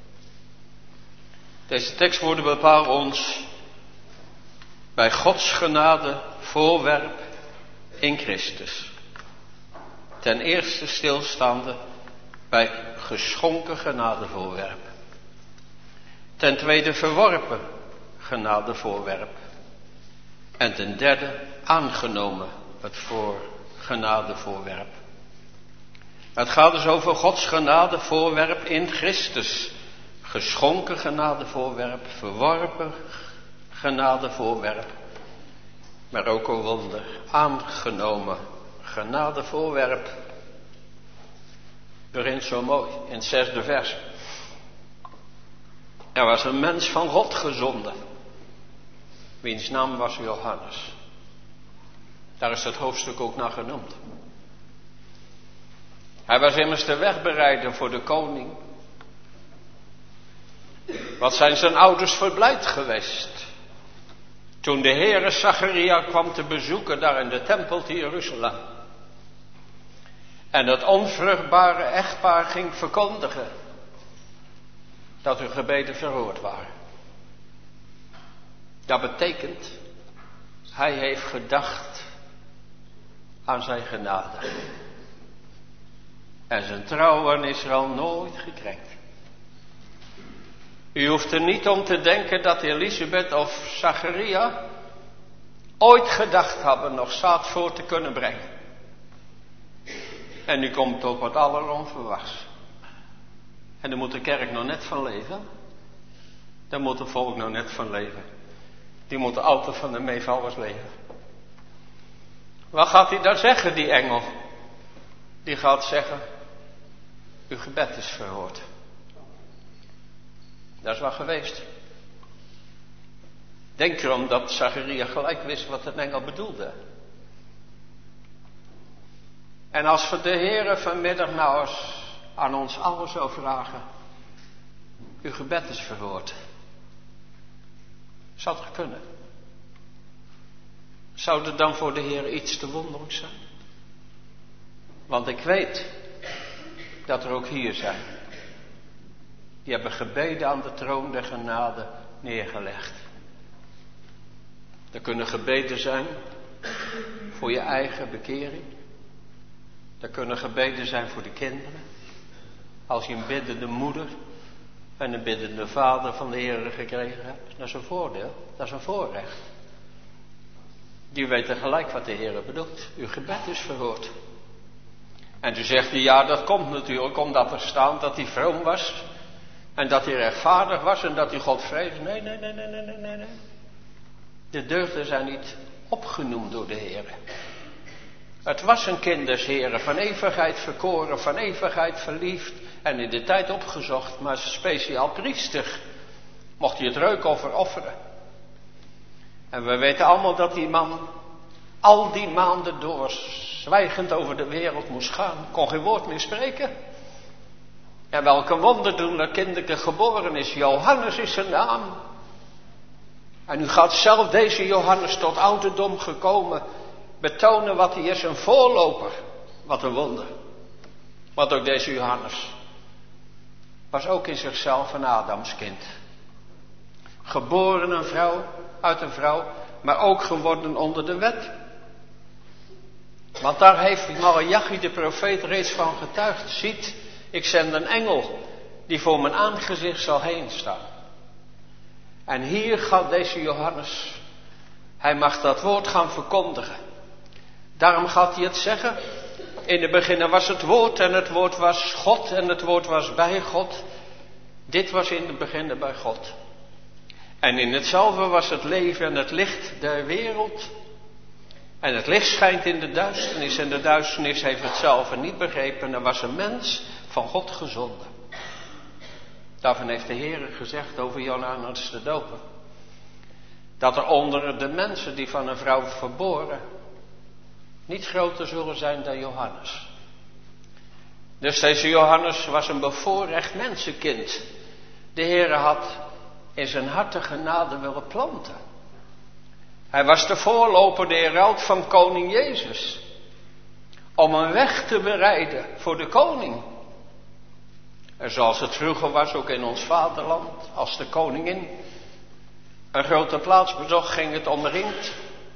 Deze tekstwoorden bepalen ons bij Gods genade voorwerp in Christus. Ten eerste stilstaande bij geschonken genadevoorwerp. Ten tweede verworpen genadevoorwerp. En ten derde aangenomen het voor genadevoorwerp. Het gaat dus over Gods genadevoorwerp in Christus. Geschonken genadevoorwerp, verworpen genadevoorwerp. Maar ook een wonder, aangenomen genadevoorwerp. Begint zo mooi in het zesde vers. Er was een mens van God gezonden, wiens naam was Johannes. Daar is het hoofdstuk ook naar genoemd. Hij was immers de wegbereider voor de koning. Wat zijn zijn ouders verblijd geweest toen de Heere Zacharia kwam te bezoeken daar in de tempel te Jeruzalem. En het onvruchtbare echtpaar ging verkondigen dat hun gebeden verhoord waren. Dat betekent, hij heeft gedacht aan zijn genade. En zijn trouw aan Israël nooit gekrenkt. U hoeft er niet om te denken dat Elisabeth of Zacharia ooit gedacht hebben nog zaad voor te kunnen brengen. En nu komt het op wat alleronverwachts. En daar moet de kerk nog net van leven. Daar moet het volk nog net van leven. Die moeten altijd van de meevallers leven. Wat gaat hij dan zeggen, die engel? Die gaat zeggen, uw gebed is verhoord. Dat is wel geweest. Denk erom dat Zacharia gelijk wist wat een engel bedoelde. En als we de Heere vanmiddag nou eens aan ons allen zou vragen, uw gebed is verhoord. Zou het kunnen? Zou er dan voor de Heer iets te wonderlijk zijn? Want ik weet dat er ook hier zijn. Die hebben gebeden aan de troon der genade neergelegd. Er kunnen gebeden zijn voor je eigen bekering. Er kunnen gebeden zijn voor de kinderen. Als je een biddende moeder en een biddende vader van de Heer gekregen hebt. Dat is een voordeel, dat is een voorrecht. Die weten gelijk wat de Heer bedoelt. Uw gebed is verhoord. En toen zegt hij, ja, dat komt natuurlijk omdat er staat dat hij vroom was. En dat hij rechtvaardig was en dat hij God vreesde. Nee, nee, nee, nee, nee, nee, nee. De deugden zijn niet opgenoemd door de Heer. Het was een kind des Heren, van eeuwigheid verkoren, van eeuwigheid verliefd en in de tijd opgezocht, maar speciaal priester mocht hij het reukoffer offeren. En we weten allemaal dat die man al die maanden door zwijgend over de wereld moest gaan, kon geen woord meer spreken. En welke wonderdoener kinderke geboren is, Johannes is zijn naam. En nu gaat zelf deze Johannes tot ouderdom gekomen betonen wat hij is, een voorloper. Wat een wonder. Want ook deze Johannes was ook in zichzelf een Adamskind. Geboren een vrouw, uit een vrouw, maar ook geworden onder de wet. Want daar heeft Malachi de profeet reeds van getuigd. Ziet, ik zend een engel die voor mijn aangezicht zal heen staan. En hier gaat deze Johannes, hij mag dat woord gaan verkondigen. Daarom gaat hij het zeggen. In het begin was het woord en het woord was God en het woord was bij God. Dit was in het begin bij God. En in hetzelfde was het leven en het licht der wereld. En het licht schijnt in de duisternis en de duisternis heeft het zelf niet begrepen. Er was een mens van God gezonden. Daarvan heeft de Heer gezegd over Johannes de Doper. Dat er onder de mensen die van een vrouw verboren niet groter zullen zijn dan Johannes. Dus deze Johannes was een bevoorrecht mensenkind. De Heer had in zijn harte genade willen planten. Hij was de voorloper, de heraut van koning Jezus. Om een weg te bereiden voor de koning. En zoals het vroeger was, ook in ons vaderland, als de koningin een grote plaats bezocht, ging het omringd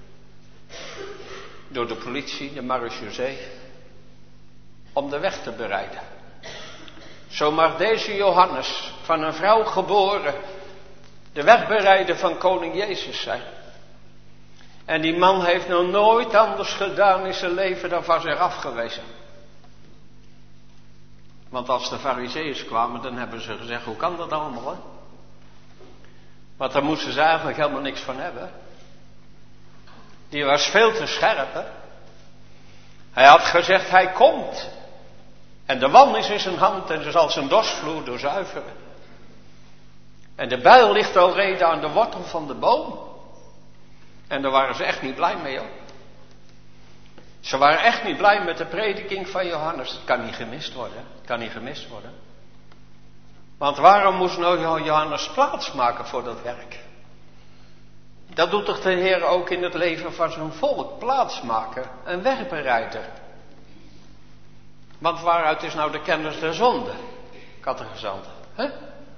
door de politie, de marechaussee, om de weg te bereiden. Zo mag deze Johannes, van een vrouw geboren, de weg bereiden van koning Jezus zijn. En die man heeft nog nooit anders gedaan in zijn leven dan van zich afgewezen. Want als de Farizeeërs kwamen, dan hebben ze gezegd, hoe kan dat allemaal, hè? Want daar moesten ze eigenlijk helemaal niks van hebben. Die was veel te scherp, hè? Hij had gezegd, hij komt. En de wan is in zijn hand en ze zal zijn dorsvloer doorzuiveren. En de bijl ligt alreeds aan de wortel van de boom. En daar waren ze echt niet blij mee, hoor. Ze waren echt niet blij met de prediking van Johannes. Het kan niet gemist worden. Het kan niet gemist worden. Want waarom moest nou Johannes plaats maken voor dat werk? Dat doet toch de Heer ook in het leven van zijn volk. Plaats maken. Een wegbereider. Want waaruit is nou de kennis der zonde? Kattegezanten. Hè?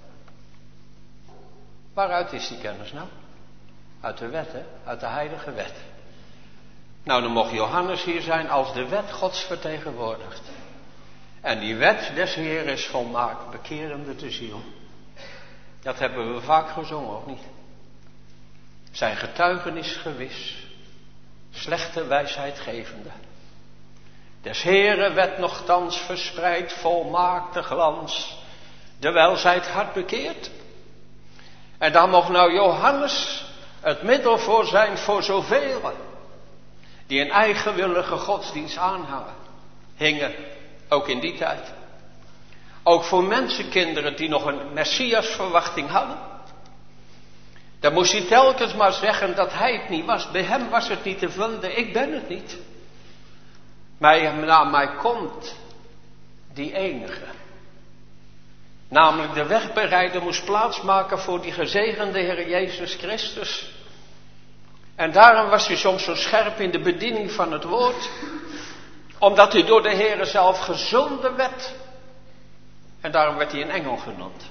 Waaruit is die kennis nou? Uit de wet, hè? Uit de heilige wet. Nou, dan mocht Johannes hier zijn als de wet Gods vertegenwoordigt. En die wet des Heer is volmaakt, bekerende de ziel. Dat hebben we vaak gezongen, of niet? Zijn getuigenis gewis, slechte wijsheid gevende. Des Heere wet nochtans verspreidt, volmaakt de glans, terwijl zij het hart bekeert. En dan mocht nou Johannes het middel voor zijn voor zoveel die een eigenwillige godsdienst aanhangen, hingen, ook in die tijd. Ook voor mensenkinderen die nog een Messiasverwachting hadden. Dan moest hij telkens maar zeggen dat hij het niet was. Bij hem was het niet te vinden, ik ben het niet. Maar na mij komt die enige. Namelijk de wegbereider moest plaatsmaken voor die gezegende Heer Jezus Christus. En daarom was hij soms zo scherp in de bediening van het woord. Omdat hij door de Heer zelf gezonden werd. En daarom werd hij een engel genoemd.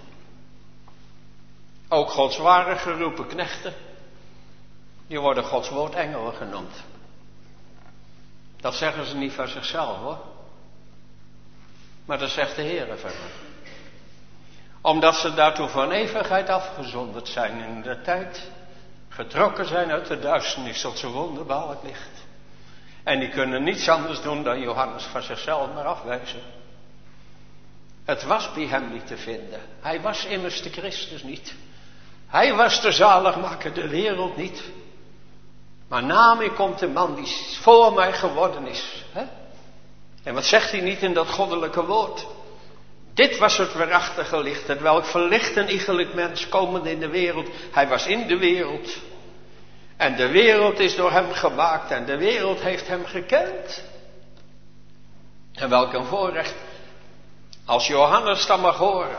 Ook Gods ware geroepen knechten. Die worden Gods woordengelen genoemd. Dat zeggen ze niet van zichzelf, hoor. Maar dat zegt de Heer van hen. Omdat ze daartoe van eeuwigheid afgezonderd zijn in de tijd. Getrokken zijn uit de duisternis tot zijn wonderbaarlijk licht. En die kunnen niets anders doen dan Johannes van zichzelf maar afwijzen. Het was bij hem niet te vinden. Hij was immers de Christus niet. Hij was de zaligmaker, de wereld niet. Maar na mij komt de man die voor mij geworden is. Hè? En wat zegt hij niet in dat goddelijke woord? Dit was het waarachtige licht, het welk verlicht een iegelijk mens komende in de wereld. Hij was in de wereld. En de wereld is door hem gemaakt en de wereld heeft hem gekend. En welk een voorrecht als Johannes dan mag horen.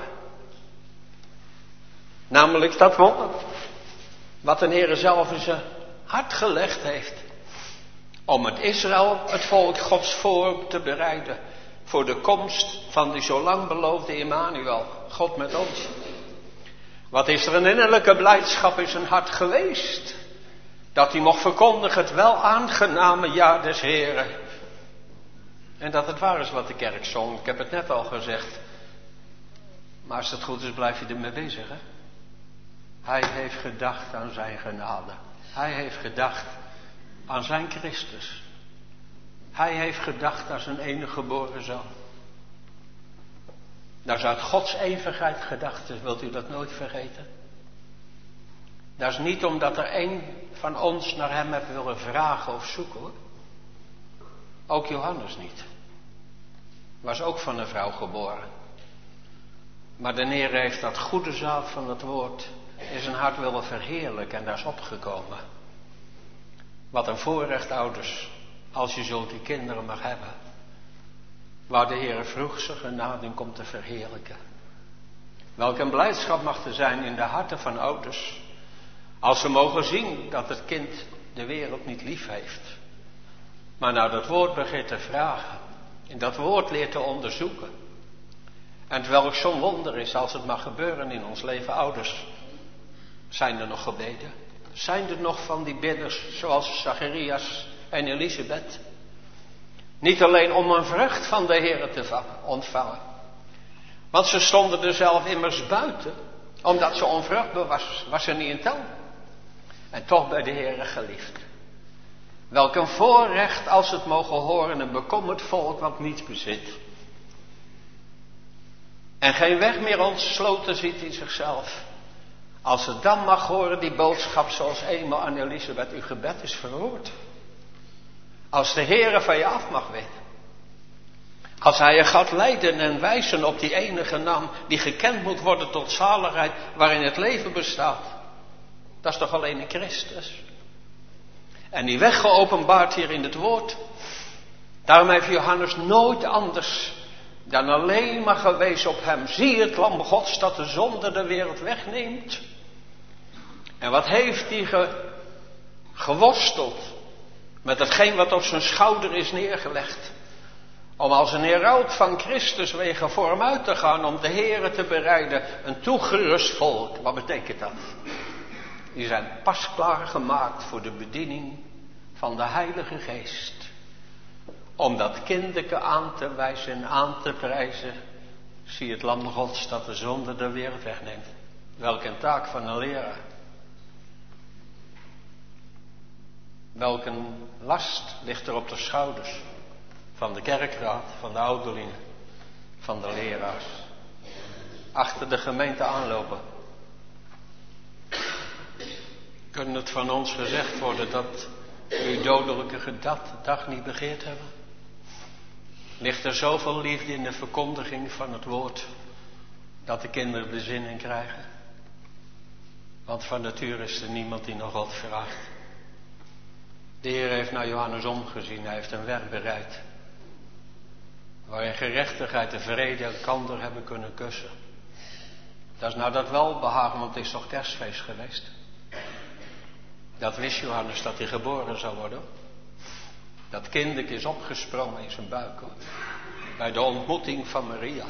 Namelijk dat wonder wat de Heer zelf in zijn hart gelegd heeft. Om het Israël, het volk Gods voor te bereiden. Voor de komst van die zo lang beloofde Emmanuel, God met ons. Wat is er een innerlijke blijdschap in zijn hart geweest. Dat hij mocht verkondigen het wel aangename jaar des Heren. En dat het waar is wat de kerk zong. Ik heb het net al gezegd. Maar als het goed is blijf je ermee bezig, hè. Hij heeft gedacht aan zijn genade. Hij heeft gedacht aan zijn Christus. Hij heeft gedacht aan zijn enige geboren zoon. Dat is uit Gods eeuwigheid gedacht, dus wilt u dat nooit vergeten? Dat is niet omdat er één van ons naar hem heeft willen vragen of zoeken, hoor. Ook Johannes niet. Was ook van een vrouw geboren. Maar de Heer heeft dat goede zaad van het woord in zijn hart willen verheerlijken en daar is opgekomen. Wat een voorrecht, ouders, als je zulke kinderen mag hebben. Waar de Heer vroeg zijn genade in komt te verheerlijken. Welk een blijdschap mag er zijn in de harten van ouders. Als ze mogen zien dat het kind de wereld niet lief heeft. Maar nou dat woord begint te vragen. En dat woord leert te onderzoeken. En terwijl het zo'n wonder is als het mag gebeuren in ons leven, ouders. Zijn er nog gebeden? Zijn er nog van die bidders zoals Zacharias en Elisabeth? Niet alleen om een vrucht van de Heer te ontvangen. Want ze stonden er zelf immers buiten. Omdat ze onvruchtbaar was, was ze niet in tel. En toch bij de Heer geliefd. Welk een voorrecht als het mogen horen een bekommerd volk wat niets bezit. En geen weg meer ontsloten ziet in zichzelf. Als het dan mag horen die boodschap zoals eenmaal aan Elisabeth, uw gebed is verhoord. Als de Heere van je af mag weten. Als hij je gaat leiden en wijzen op die enige naam die gekend moet worden tot zaligheid waarin het leven bestaat. Dat is toch alleen in Christus. En die weg geopenbaard hier in het woord. Daarom heeft Johannes nooit anders dan alleen maar gewezen op hem. Zie het lam Gods dat de zonde de wereld wegneemt. En wat heeft hij ge, geworsteld met hetgeen wat op zijn schouder is neergelegd. Om als een heraut van Christus wegen voor hem uit te gaan. Om de Heere te bereiden. Een toegerust volk. Wat betekent dat? Die zijn pas klaargemaakt voor de bediening van de Heilige Geest. Om dat kinderke aan te wijzen en aan te prijzen. Zie het lam Gods dat de zonde de wereld wegneemt. Welk een taak van een leraar. Welk een last ligt er op de schouders van de kerkraad, van de ouderlingen, van de leraars. Achter de gemeente aanlopen. Kunnen het van ons gezegd worden dat uw dodelijke gedag niet begeerd hebben? Ligt er zoveel liefde in de verkondiging van het woord dat de kinderen bezinning krijgen? Want van nature is er niemand die nog wat vraagt. De Heer heeft naar Johannes omgezien, hij heeft een werk bereid. Waarin gerechtigheid en vrede elkander hebben kunnen kussen. Dat is nou dat welbehagen, want het is toch kerstfeest geweest. Dat wist Johannes dat hij geboren zou worden. Dat kindertje is opgesprongen in zijn buik. Hoor. Bij de ontmoeting van Maria.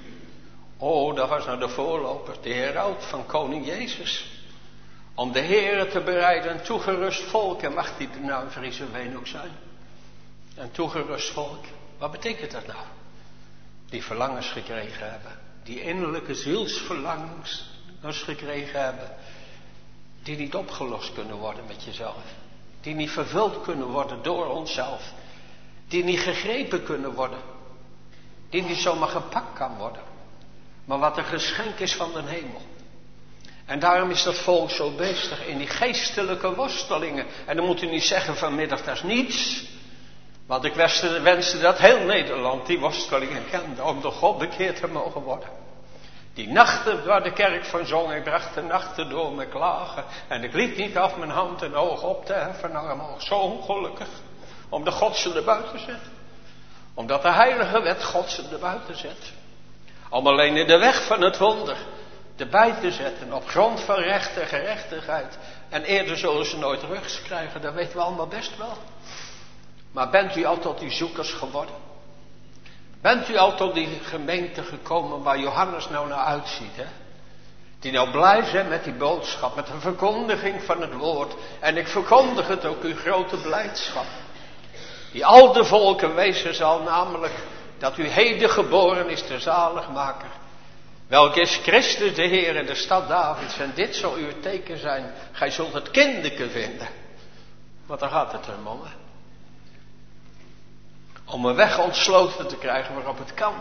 Oh, dat was nou de voorloper, de heraut van koning Jezus. Om de Heere te bereiden, een toegerust volk. En mag die nou in Friese Ween ook zijn? Een toegerust volk. Wat betekent dat nou? Die verlangens gekregen hebben. Die innerlijke zielsverlangens gekregen hebben. Die niet opgelost kunnen worden met jezelf. Die niet vervuld kunnen worden door onszelf. Die niet gegrepen kunnen worden. Die niet zomaar gepakt kan worden. Maar wat een geschenk is van de hemel. En daarom is dat volk zo bezig in die geestelijke worstelingen. En dan moet u niet zeggen vanmiddag, dat is niets. Want ik wenste, wenste dat heel Nederland die worstelingen kende. Om door God bekeerd te mogen worden. Die nachten waar de kerk van zong, ik bracht de nachten door met klagen. En ik liet niet af mijn hand en oog op te heffen naar hem oog. Zo ongelukkig. Om de Godse er buiten te zetten. Omdat de heilige wet Godse er buiten zet. Om alleen in de weg van het wonder erbij te zetten. Op grond van recht en gerechtigheid. En eerder zullen ze nooit rust krijgen. Dat weten we allemaal best wel. Maar bent u al tot die zoekers geworden? Bent u al tot die gemeente gekomen waar Johannes nou naar uitziet, hè? Die nou blij zijn met die boodschap, met de verkondiging van het woord. En ik verkondig het ook, uw grote blijdschap. Die al de volken wezen zal, namelijk dat u heden geboren is de zaligmaker. Welk is Christus de Heer in de stad Davids. En dit zal uw teken zijn. Gij zult het kinderke vinden. Want daar gaat het om, hè? Om een weg ontsloten te krijgen waarop het kan.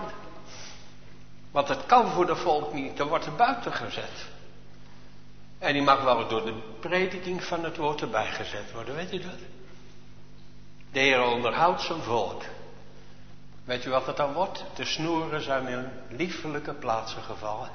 Want het kan voor de volk niet, dan wordt er buiten gezet. En die mag wel door de prediking van het woord erbij gezet worden, weet u dat? De Heer onderhoudt zijn volk. Weet u wat het dan wordt? De snoeren zijn in liefelijke plaatsen gevallen.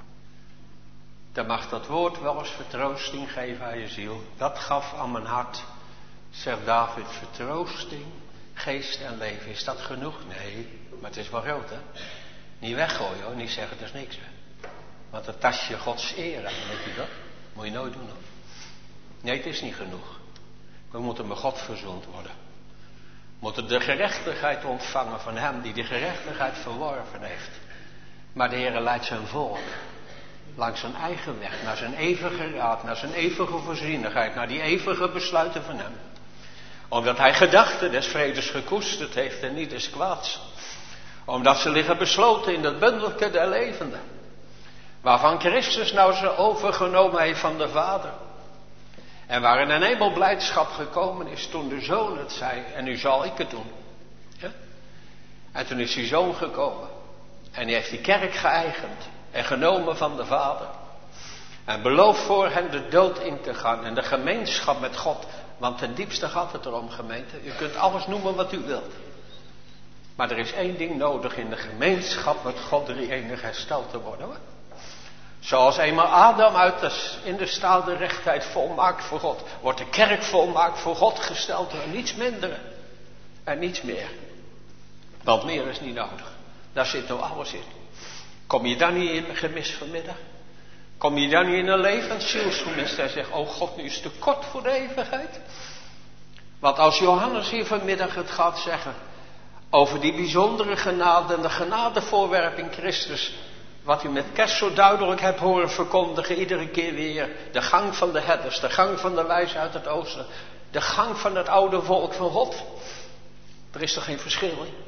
Dan mag dat woord wel eens vertroosting geven aan je ziel. Dat gaf aan mijn hart, zegt David, vertroosting, geest en leven. Is dat genoeg? Nee, maar het is wel groot, hè? Niet weggooien hoor, niet zeggen dat is niks. Hè? Want dat tast je Gods eer aan, weet je dat? Moet je nooit doen hoor. Nee, het is niet genoeg. We moeten met God verzoend worden. We moeten de gerechtigheid ontvangen van hem die de gerechtigheid verworven heeft. Maar de Heer leidt zijn volk langs zijn eigen weg, naar zijn eeuwige raad, naar zijn eeuwige voorzienigheid, naar die eeuwige besluiten van hem. Omdat hij gedachten des vredes gekoesterd heeft en niet des kwaads. Omdat ze liggen besloten in dat bundelke der levenden. Waarvan Christus nou ze overgenomen heeft van de Vader. En waarin een hemelblijdschap gekomen is toen de Zoon het zei. En nu zal ik het doen. Ja? En toen is die Zoon gekomen. En die heeft die kerk geëigend. En genomen van de Vader. En beloofd voor hen de dood in te gaan. En de gemeenschap met God. Want ten diepste gaat het erom, gemeente. U kunt alles noemen wat u wilt. Maar er is één ding nodig in de gemeenschap met God drie-enig hersteld te worden hoor. Zoals eenmaal Adam uit de, in de staal de rechtheid volmaakt voor God. Wordt de kerk volmaakt voor God gesteld en niets minder. En niets meer. Want meer is niet nodig. Daar zit nou alles in. Kom je dan niet in gemis vanmiddag? Kom je dan niet in een levenszielsgemis en zegt, oh God, nu is het te kort voor de eeuwigheid? Want als Johannes hier vanmiddag het gaat zeggen over die bijzondere genade en de genadevoorwerp in Christus, wat u met kerst zo duidelijk hebt horen verkondigen, iedere keer weer, de gang van de herders, de gang van de wijs uit het oosten, de gang van het oude volk van God. Er is toch geen verschil in?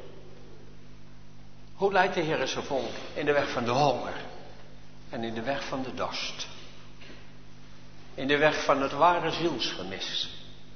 Hoe leidt de Heer zijn volk? In de weg van de honger. En in de weg van de dorst. In de weg van het ware zielsgemis.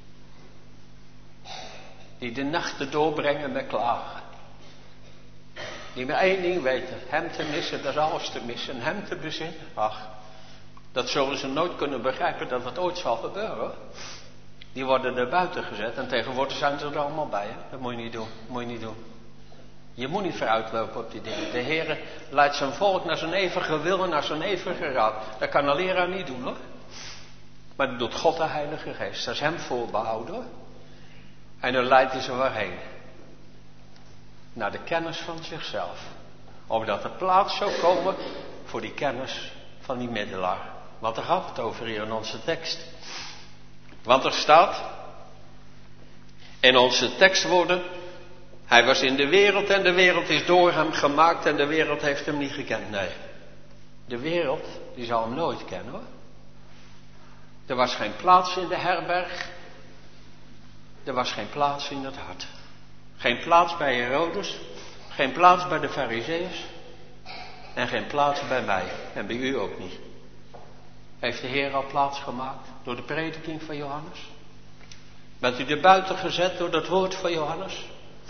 Die de nachten doorbrengen met klagen. Die maar één ding weten. Hem te missen, dat is alles te missen. En hem te bezinnen. Ach, dat zullen ze nooit kunnen begrijpen dat het ooit zal gebeuren. Hoor. Die worden er buiten gezet. En tegenwoordig zijn ze er allemaal bij. Hè? Dat moet je niet doen. Dat moet je niet doen. Je moet niet vooruitlopen op die dingen. De Heer leidt zijn volk naar zijn eeuwige wil en naar zijn eeuwige raad. Dat kan een leraar niet doen hoor. Maar dat doet God de Heilige Geest. Dat is hem voorbehouden hoor. En dan leidt hij ze waarheen. Naar de kennis van zichzelf. Opdat er plaats zou komen voor die kennis van die middelaar. Want daar gaat het over hier in onze tekst. Want er staat in onze tekstwoorden: hij was in de wereld en de wereld is door hem gemaakt en de wereld heeft hem niet gekend. Nee, de wereld die zal hem nooit kennen hoor. Er was geen plaats in de herberg. Er was geen plaats in het hart. Geen plaats bij Herodes. Geen plaats bij de Farizeeërs. En geen plaats bij mij. En bij u ook niet. Heeft de Heer al plaats gemaakt door de prediking van Johannes? Bent u er buiten gezet door dat woord van Johannes?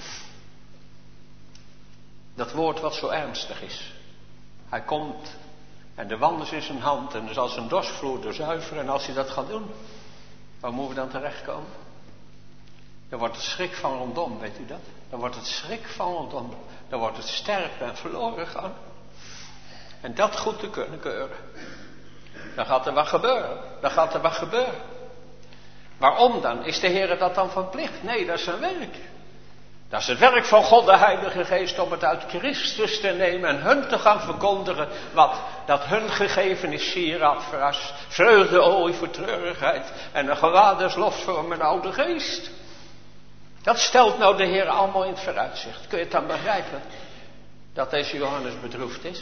Dat woord wat zo ernstig is. Hij komt en de wand is in zijn hand en er zal zijn dorsvloer doorzuiveren. En als hij dat gaat doen, waar moeten we dan terechtkomen? Dan wordt het schrik van rondom, weet u dat? Dan wordt het schrik van rondom. Dan wordt het sterven en verloren gaan. En dat goed te kunnen keuren. Dan gaat er wat gebeuren. Dan gaat er wat gebeuren. Waarom dan? Is de Heer dat dan van plicht? Nee, dat is zijn werk. Dat is het werk van God de Heilige Geest om het uit Christus te nemen en hun te gaan verkondigen wat dat hun gegeven is, sieraad, verras, vreugde, olie voor treurigheid en een gewaderslof voor mijn oude geest. Dat stelt nou de Heer allemaal in het vooruitzicht. Kun je het dan begrijpen dat deze Johannes bedroefd is?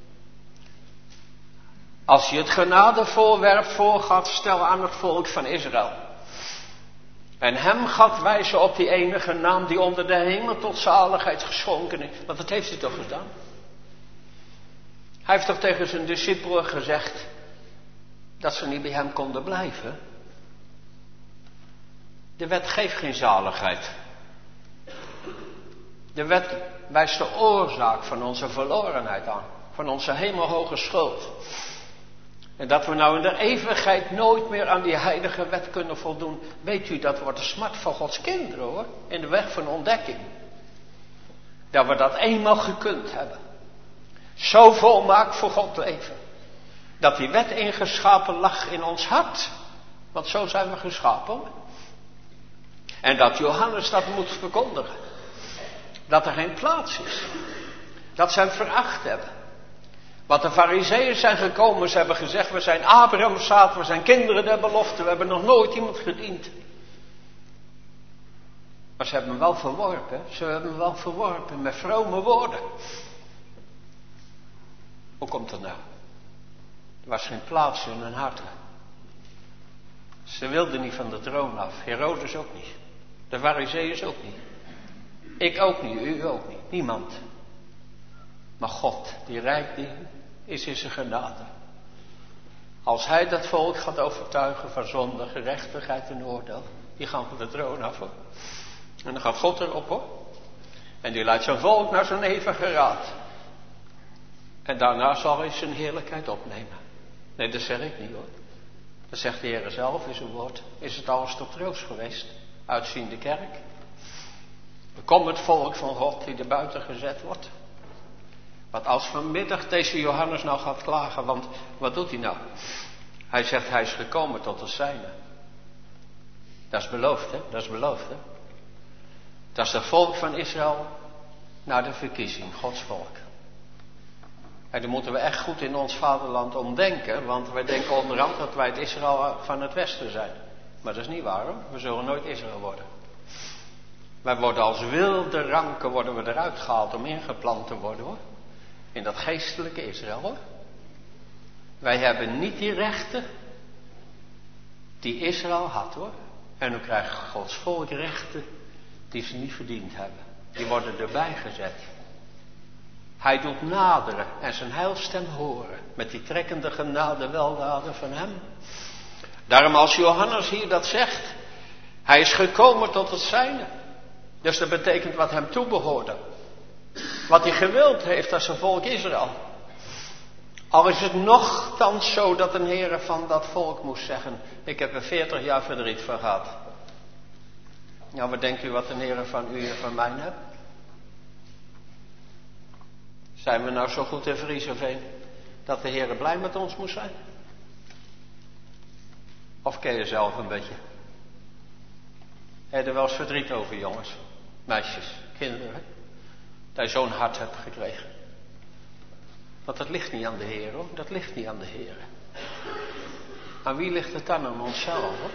Als je het genadevoorwerp voor gaat stellen aan het volk van Israël. En hem gaat wijzen op die enige naam die onder de hemel tot zaligheid geschonken is. Want dat heeft hij toch gedaan? Hij heeft toch tegen zijn discipelen gezegd dat ze niet bij hem konden blijven? De wet geeft geen zaligheid. De wet wijst de oorzaak van onze verlorenheid aan. Van onze hemelhoge schuld. En dat we nou in de eeuwigheid nooit meer aan die heilige wet kunnen voldoen. Weet u, dat wordt de smart van Gods kinderen hoor. In de weg van ontdekking. Dat we dat eenmaal gekund hebben. Zo volmaakt voor God leven. Dat die wet ingeschapen lag in ons hart. Want zo zijn we geschapen. En dat Johannes dat moet verkondigen. Dat er geen plaats is. Dat ze hem veracht hebben. Want de Farizeeën zijn gekomen, ze hebben gezegd, we zijn Abraham's zaad, we zijn kinderen der belofte, we hebben nog nooit iemand gediend. Maar ze hebben hem wel verworpen, ze hebben hem wel verworpen met vrome woorden. Hoe komt dat nou? Er was geen plaats in hun harten. Ze wilden niet van de troon af, Herodes ook niet. De Farizeeën ook niet. Ik ook niet, u ook niet, niemand. Maar God, die rijk die is in zijn genade. Als hij dat volk gaat overtuigen van zonde, gerechtigheid en oordeel, die gaan van de troon af hoor. En dan gaat God erop hoor. En die leidt zijn volk naar zijn eeuwige raad. En daarna zal hij zijn heerlijkheid opnemen. Nee, dat zeg ik niet hoor. Dat zegt de Heer zelf in zijn woord. Is het alles tot troost geweest? Uitziende kerk. Er komt het volk van God die er buiten gezet wordt. Want als vanmiddag deze Johannes nou gaat klagen, want wat doet hij nou? Hij zegt hij is gekomen tot het zijne. Dat is beloofd hè, dat is beloofd hè. Dat is het volk van Israël naar de verkiezing, Gods volk. En dan moeten we echt goed in ons vaderland omdenken, want wij denken onderhand dat wij het Israël van het Westen zijn. Maar dat is niet waar hoor, we zullen nooit Israël worden. Wij worden als wilde ranken worden we eruit gehaald om ingeplant te worden hoor. In dat geestelijke Israël hoor. Wij hebben niet die rechten die Israël had hoor. En dan krijgt Gods volk rechten die ze niet verdiend hebben. Die worden erbij gezet. Hij doet naderen en zijn heilstem horen. Met die trekkende genade weldaden van hem. Daarom als Johannes hier dat zegt. Hij is gekomen tot het zijne. Dus dat betekent wat hem toebehoorde. Wat hij gewild heeft als zijn volk Israël. Al is het nochtans zo dat een Heere van dat volk moest zeggen. Ik heb er veertig jaar verdriet van gehad. Nou, wat denkt u wat een Heere van u en van mij hebt? Zijn we nou zo goed in Fries of een dat de Heere blij met ons moest zijn? Of ken je zelf een beetje? Heb je er wel eens verdriet over jongens, meisjes, kinderen? Dat je zo'n hart hebt gekregen. Want dat ligt niet aan de Heer hoor. Dat ligt niet aan de Heer. Aan wie ligt het dan? Aan onszelf hoor.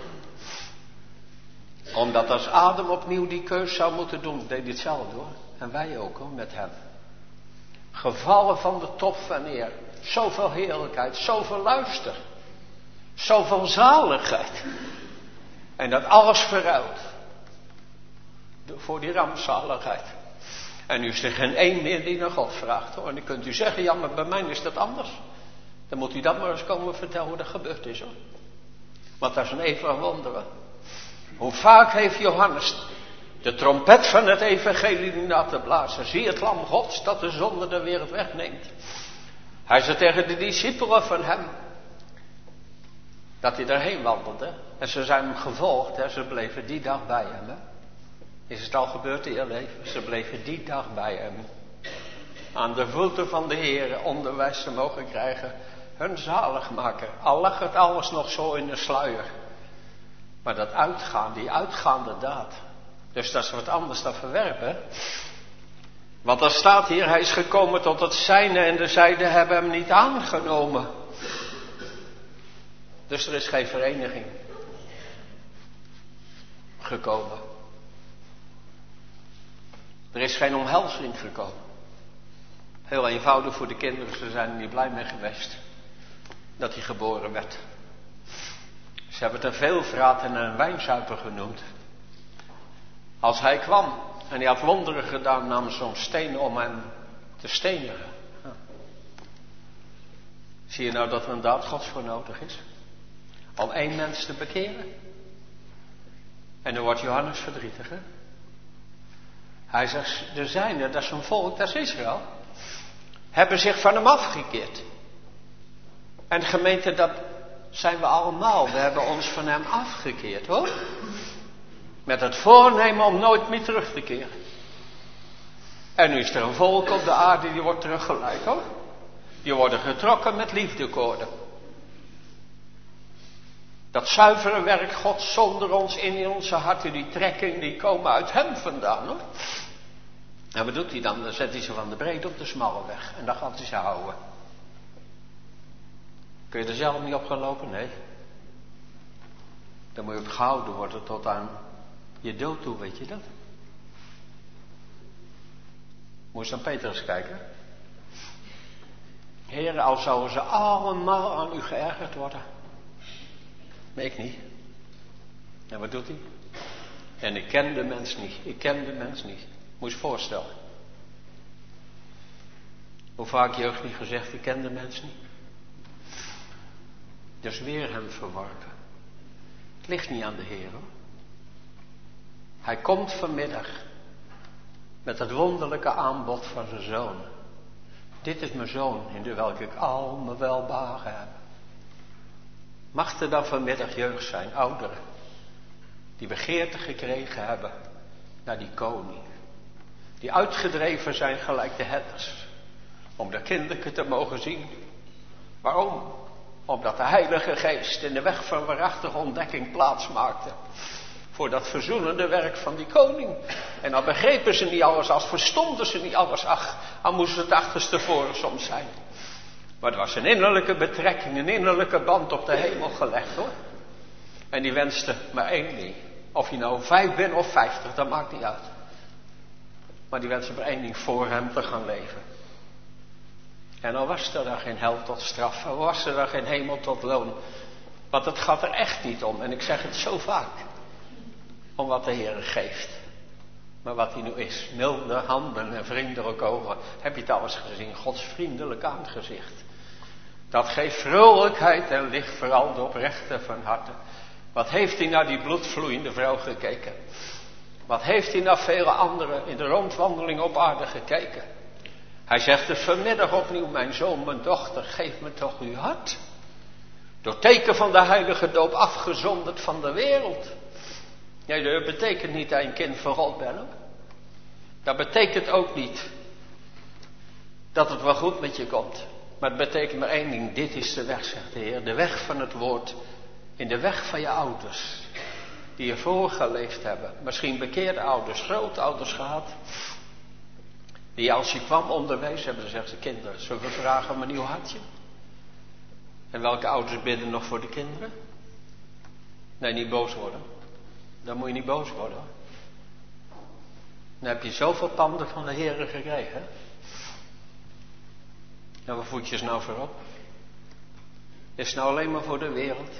Omdat als Adam opnieuw die keus zou moeten doen, deed hij hetzelfde hoor. En wij ook hoor, met hem. Gevallen van de top van eer. Zoveel heerlijkheid, zoveel luister. Zoveel zaligheid. En dat alles verruilt. Voor die rampzaligheid. En nu is er geen één meer die naar God vraagt hoor. En dan kunt u zeggen, ja maar bij mij is dat anders. Dan moet u dat maar eens komen vertellen hoe dat gebeurd is hoor. Want dat is een eeuwig wonderen. Hoe vaak heeft Johannes de trompet van het evangelie laten blazen. Zie het lam Gods dat de zonde de wereld wegneemt. Hij zei tegen de discipelen van hem. Dat hij daarheen wandelde. En ze zijn hem gevolgd. Hè. Ze bleven die dag bij hem. Hè. Is het al gebeurd in je leven? Ze bleven die dag bij hem. Aan de voeten van de Heer onderwijs te mogen krijgen. Hun zaligmaker. Al lag het alles nog zo in de sluier. Maar dat uitgaan, die uitgaande daad. Dus dat is wat anders dan verwerpen. Want er staat hier, hij is gekomen tot het zijne en de zijden hebben hem niet aangenomen. Dus er is geen vereniging gekomen. Er is geen omhelzing gekomen. Heel eenvoudig voor de kinderen, ze zijn er niet blij mee geweest dat hij geboren werd. Ze hebben het een veelvraat en een wijnzuiper genoemd. Als hij kwam en hij had wonderen gedaan, namen ze om stenen om hem te stenigen. Ja. Zie je nou dat er een daad Gods voor nodig is? Om één mens te bekeren? En dan wordt Johannes verdrietig, hè? Hij zegt, de zijnen, dat is een volk, dat is Israël, hebben zich van hem afgekeerd. En gemeente, dat zijn we allemaal. We hebben ons van hem afgekeerd, hoor. Met het voornemen om nooit meer terug te keren. En nu is er een volk op de aarde die wordt teruggeleid, hoor. Die worden getrokken met liefdekoorden. Dat zuivere werk God zonder ons in onze harten, die trekking, die komen uit hem vandaan, hoor. En wat doet hij dan? Dan zet hij ze van de breed op de smalle weg. En dan gaat hij ze houden. Kun je er zelf niet op gaan lopen? Nee. Dan moet je op gehouden worden tot aan je dood toe, weet je dat? Moet je aan Petrus kijken. Heer, al zouden ze allemaal aan u geërgerd worden. Maar ik niet. En wat doet hij? En ik ken de mens niet. Ik ken de mens niet. Moet je je voorstellen. Hoe vaak jeugd niet gezegd, ik ken de mens niet. Dus weer hem verworpen. Het ligt niet aan de Heer, hoor. Hij komt vanmiddag met het wonderlijke aanbod van zijn zoon. Dit is mijn zoon in de welke ik al mijn welbehagen heb. Mag er dan vanmiddag jeugd zijn, ouderen, die begeerte gekregen hebben naar die koning. Die uitgedreven zijn gelijk de herders. Om de kinderken te mogen zien. Waarom? Omdat de Heilige Geest in de weg van waarachtige ontdekking plaats maakte. Voor dat verzoenende werk van die koning. En dan begrepen ze niet alles, als verstonden ze niet alles. Ach, dan moest het achterstevoren soms zijn. Maar er was een innerlijke betrekking, een innerlijke band op de hemel gelegd, hoor. En die wenste maar één ding. Of je nou vijf bent of vijftig, dat maakt niet uit. Maar die wenste maar één ding, voor hem te gaan leven. En al was er dan geen hel tot straf, al was er dan geen hemel tot loon. Want het gaat er echt niet om, en ik zeg het zo vaak. Om wat de Heer geeft. Maar wat hij nu is, milde handen en vriendelijke ogen. Heb je het alles gezien? Gods vriendelijk aangezicht. Dat geeft vrolijkheid en licht vooral de oprechte van harte. Wat heeft hij naar die bloedvloeiende vrouw gekeken? Wat heeft hij naar vele anderen in de rondwandeling op aarde gekeken? Hij zegt dus vanmiddag opnieuw, mijn zoon, mijn dochter, geef me toch uw hart. Door teken van de heilige doop afgezonderd van de wereld. Nee, dat betekent niet dat je een kind van God bent, hoor. Dat betekent ook niet dat het wel goed met je komt. Maar het betekent maar één ding, dit is de weg, zegt de Heer. De weg van het woord. In de weg van je ouders. Die je voorgeleefd hebben. Misschien bekeerde ouders, grootouders gehad. Die als je kwam onderwees hebben, dan zegt ze, kinderen, zullen we vragen om een nieuw hartje? En welke ouders bidden nog voor de kinderen? Nee, niet boos worden. Dan moet je niet boos worden, hoor. Dan heb je zoveel panden van de Heer gekregen. En wat voed je ze nou voorop? Is het nou alleen maar voor de wereld?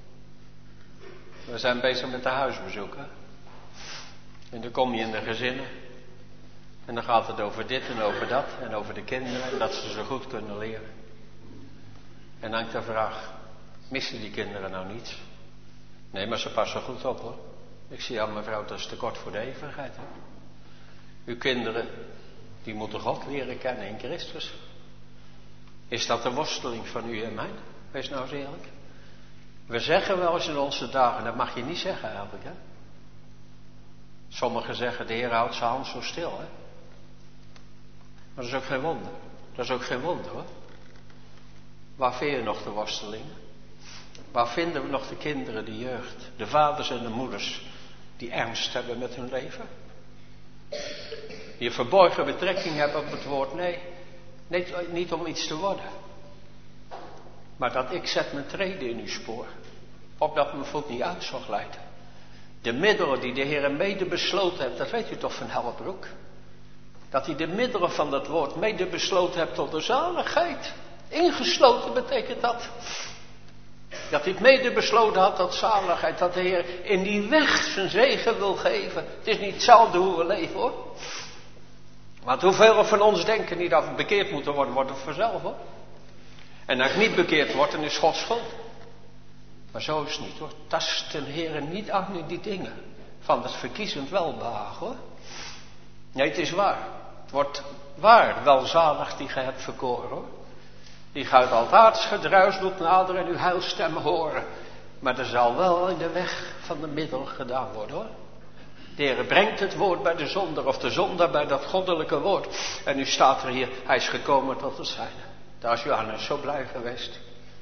We zijn bezig met de huisbezoeken. En dan kom je in de gezinnen. En dan gaat het over dit en over dat. En over de kinderen. En dat ze zo goed kunnen leren. En dan de vraag. Missen die kinderen nou niets? Nee, maar ze passen goed op, hoor. Ik zie aan mevrouw, dat is te kort voor de eeuwigheid. Hè? Uw kinderen, die moeten God leren kennen in Christus. Is dat de worsteling van u en mij? Wees nou eens eerlijk. We zeggen wel eens in onze dagen, dat mag je niet zeggen eigenlijk, hè. Sommigen zeggen, de Heer houdt zijn hand zo stil, hè. Maar dat is ook geen wonder. Dat is ook geen wonder, hoor. Waar vind je nog de worstelingen? Waar vinden we nog de kinderen, de jeugd, de vaders en de moeders die ernst hebben met hun leven? Die een verborgen betrekking hebben op het woord, nee, nee, niet om iets te worden. Maar dat ik zet mijn treden in uw spoor, opdat mijn voet niet uit zal glijden. De middelen die de Heer mede besloten heeft, dat weet u toch van Hellerbroek? Dat hij de middelen van dat woord mede besloten heeft tot de zaligheid. Ingesloten betekent dat. Dat hij het mede besloten had tot zaligheid. Dat de Heer in die weg zijn zegen wil geven. Het is niet hetzelfde hoe we leven, hoor. Want hoeveel van ons denken niet dat we bekeerd moeten worden, wordt het vanzelf, hoor. En als ik niet bekeerd word, dan is God schuld. Maar zo is het niet, hoor. Tast de Heer niet aan in die dingen van het verkiezend welbehagen, hoor. Nee, het is waar. Het wordt waar, welzalig die ge hebt verkoren, hoor. Die gaat altaars gedruis doet naderen en uw heilstem horen. Maar er zal wel in de weg van de middel gedaan worden, hoor. De Heer brengt het woord bij de zonder, of de zonder bij dat goddelijke woord. En nu staat er hier, hij is gekomen tot het zijne. Daar is Johannes zo blij geweest.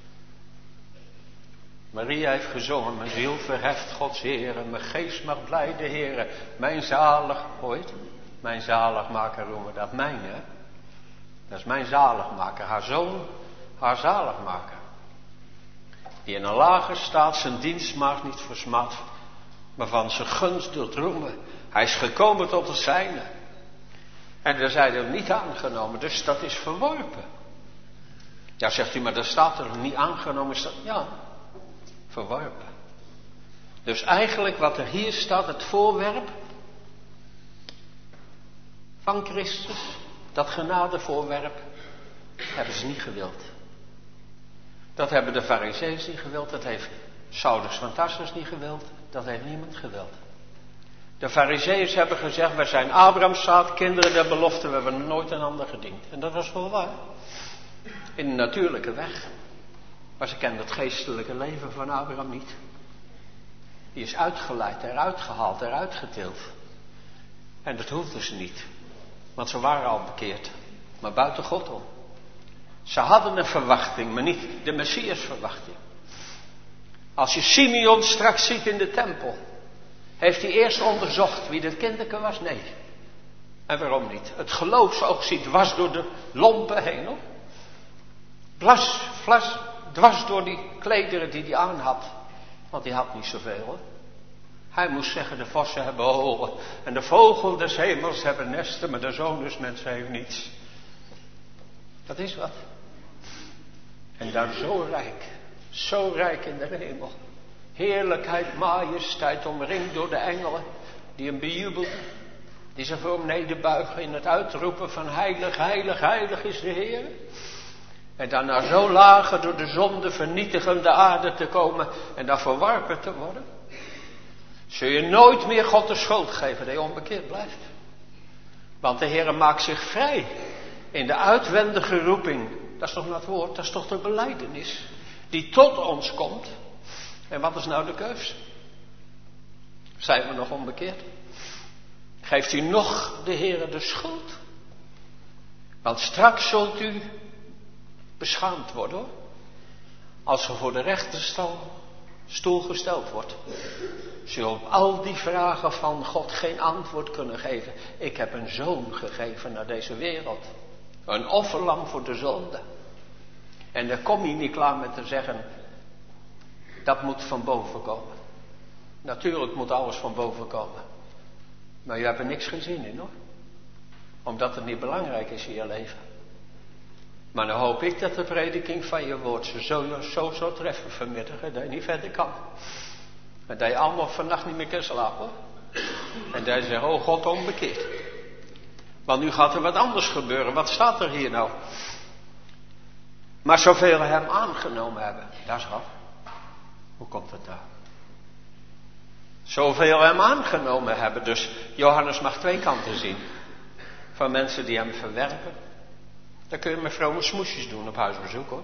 Maria heeft gezongen, mijn ziel verheft Gods Heere, mijn geest mag blij de Heere, mijn zalig, ooit, mijn zaligmaker roemen, dat mijn, hè. Dat is mijn zaligmaker, haar zoon, haar zaligmaker. Die in een lage staat zijn dienstmaagd niet versmaad, maar van zijn gunst doet roemen. Hij is gekomen tot het zijne. En daar zijn hem niet aangenomen, dus dat is verworpen. Ja, zegt u, maar daar staat er niet aangenomen, is dat, ja, verworpen. Dus eigenlijk wat er hier staat, het voorwerp van Christus, dat genadevoorwerp, hebben ze niet gewild. Dat hebben de Farizeeën niet gewild, dat heeft Saulus van Tarsus niet gewild, dat heeft niemand gewild. De Farizeeën hebben gezegd, wij zijn Abrahams zaad, kinderen der belofte, we hebben nooit een ander gediend. En dat was wel waar. In de natuurlijke weg. Maar ze kenden het geestelijke leven van Abraham niet. Die is uitgeleid, eruit gehaald, eruit getild. En dat hoefden ze niet. Want ze waren al bekeerd. Maar buiten God om. Ze hadden een verwachting, maar niet de Messias verwachting. Als je Simeon straks ziet in de tempel. Heeft hij eerst onderzocht wie dat kinderke was? Nee. En waarom niet? Het geloofsoog ziet dwars door de lompen heen, hoor. Blas, vlas, dwars door die klederen die hij aan had. Want hij had niet zoveel, hoor. Hij moest zeggen, de vossen hebben holen. En de vogel des hemels hebben nesten, maar de zoon des mensen heeft niets. Dat is wat. En daar zo rijk. Zo rijk in de hemel. Heerlijkheid, majesteit, omringd door de engelen. Die hem bejubelden. Die zich voor hem nederbuigen in het uitroepen van heilig, heilig, heilig is de Heer. En daarna zo lager door de zonde vernietigende aarde te komen. En dan verwarpen te worden. Zul je nooit meer God de schuld geven dat je onbekeerd blijft. Want de Heer maakt zich vrij. In de uitwendige roeping. Dat is toch nou het woord, dat is toch de belijdenis. Die tot ons komt. En wat is nou de keus? Zijn we nog onbekeerd? Geeft u nog de Heer de schuld? Want straks zult u beschaamd worden, hoor. Als u voor de rechterstoel gesteld wordt. Zul je op al die vragen van God geen antwoord kunnen geven. Ik heb een zoon gegeven naar deze wereld. Een offerlam voor de zonde. En daar kom je niet klaar met te zeggen. Dat moet van boven komen. Natuurlijk moet alles van boven komen. Maar je hebt er niks gezien in, hoor. Omdat het niet belangrijk is in je leven. Maar dan hoop ik dat de prediking van je woord ze zo, zo zou treffen vanmiddag. Dat je niet verder kan. En dat je allemaal vannacht niet meer kan slapen, hoor. En dat je zegt, oh God, onbekeerd. Want nu gaat er wat anders gebeuren. Wat staat er hier nou? Maar zoveel hem aangenomen hebben. Dat is wat. Hoe komt het daar? Zoveel hem aangenomen hebben. Dus Johannes mag twee kanten zien. Van mensen die hem verwerpen. Dan kun je met vrome smoesjes doen op huisbezoek, hoor.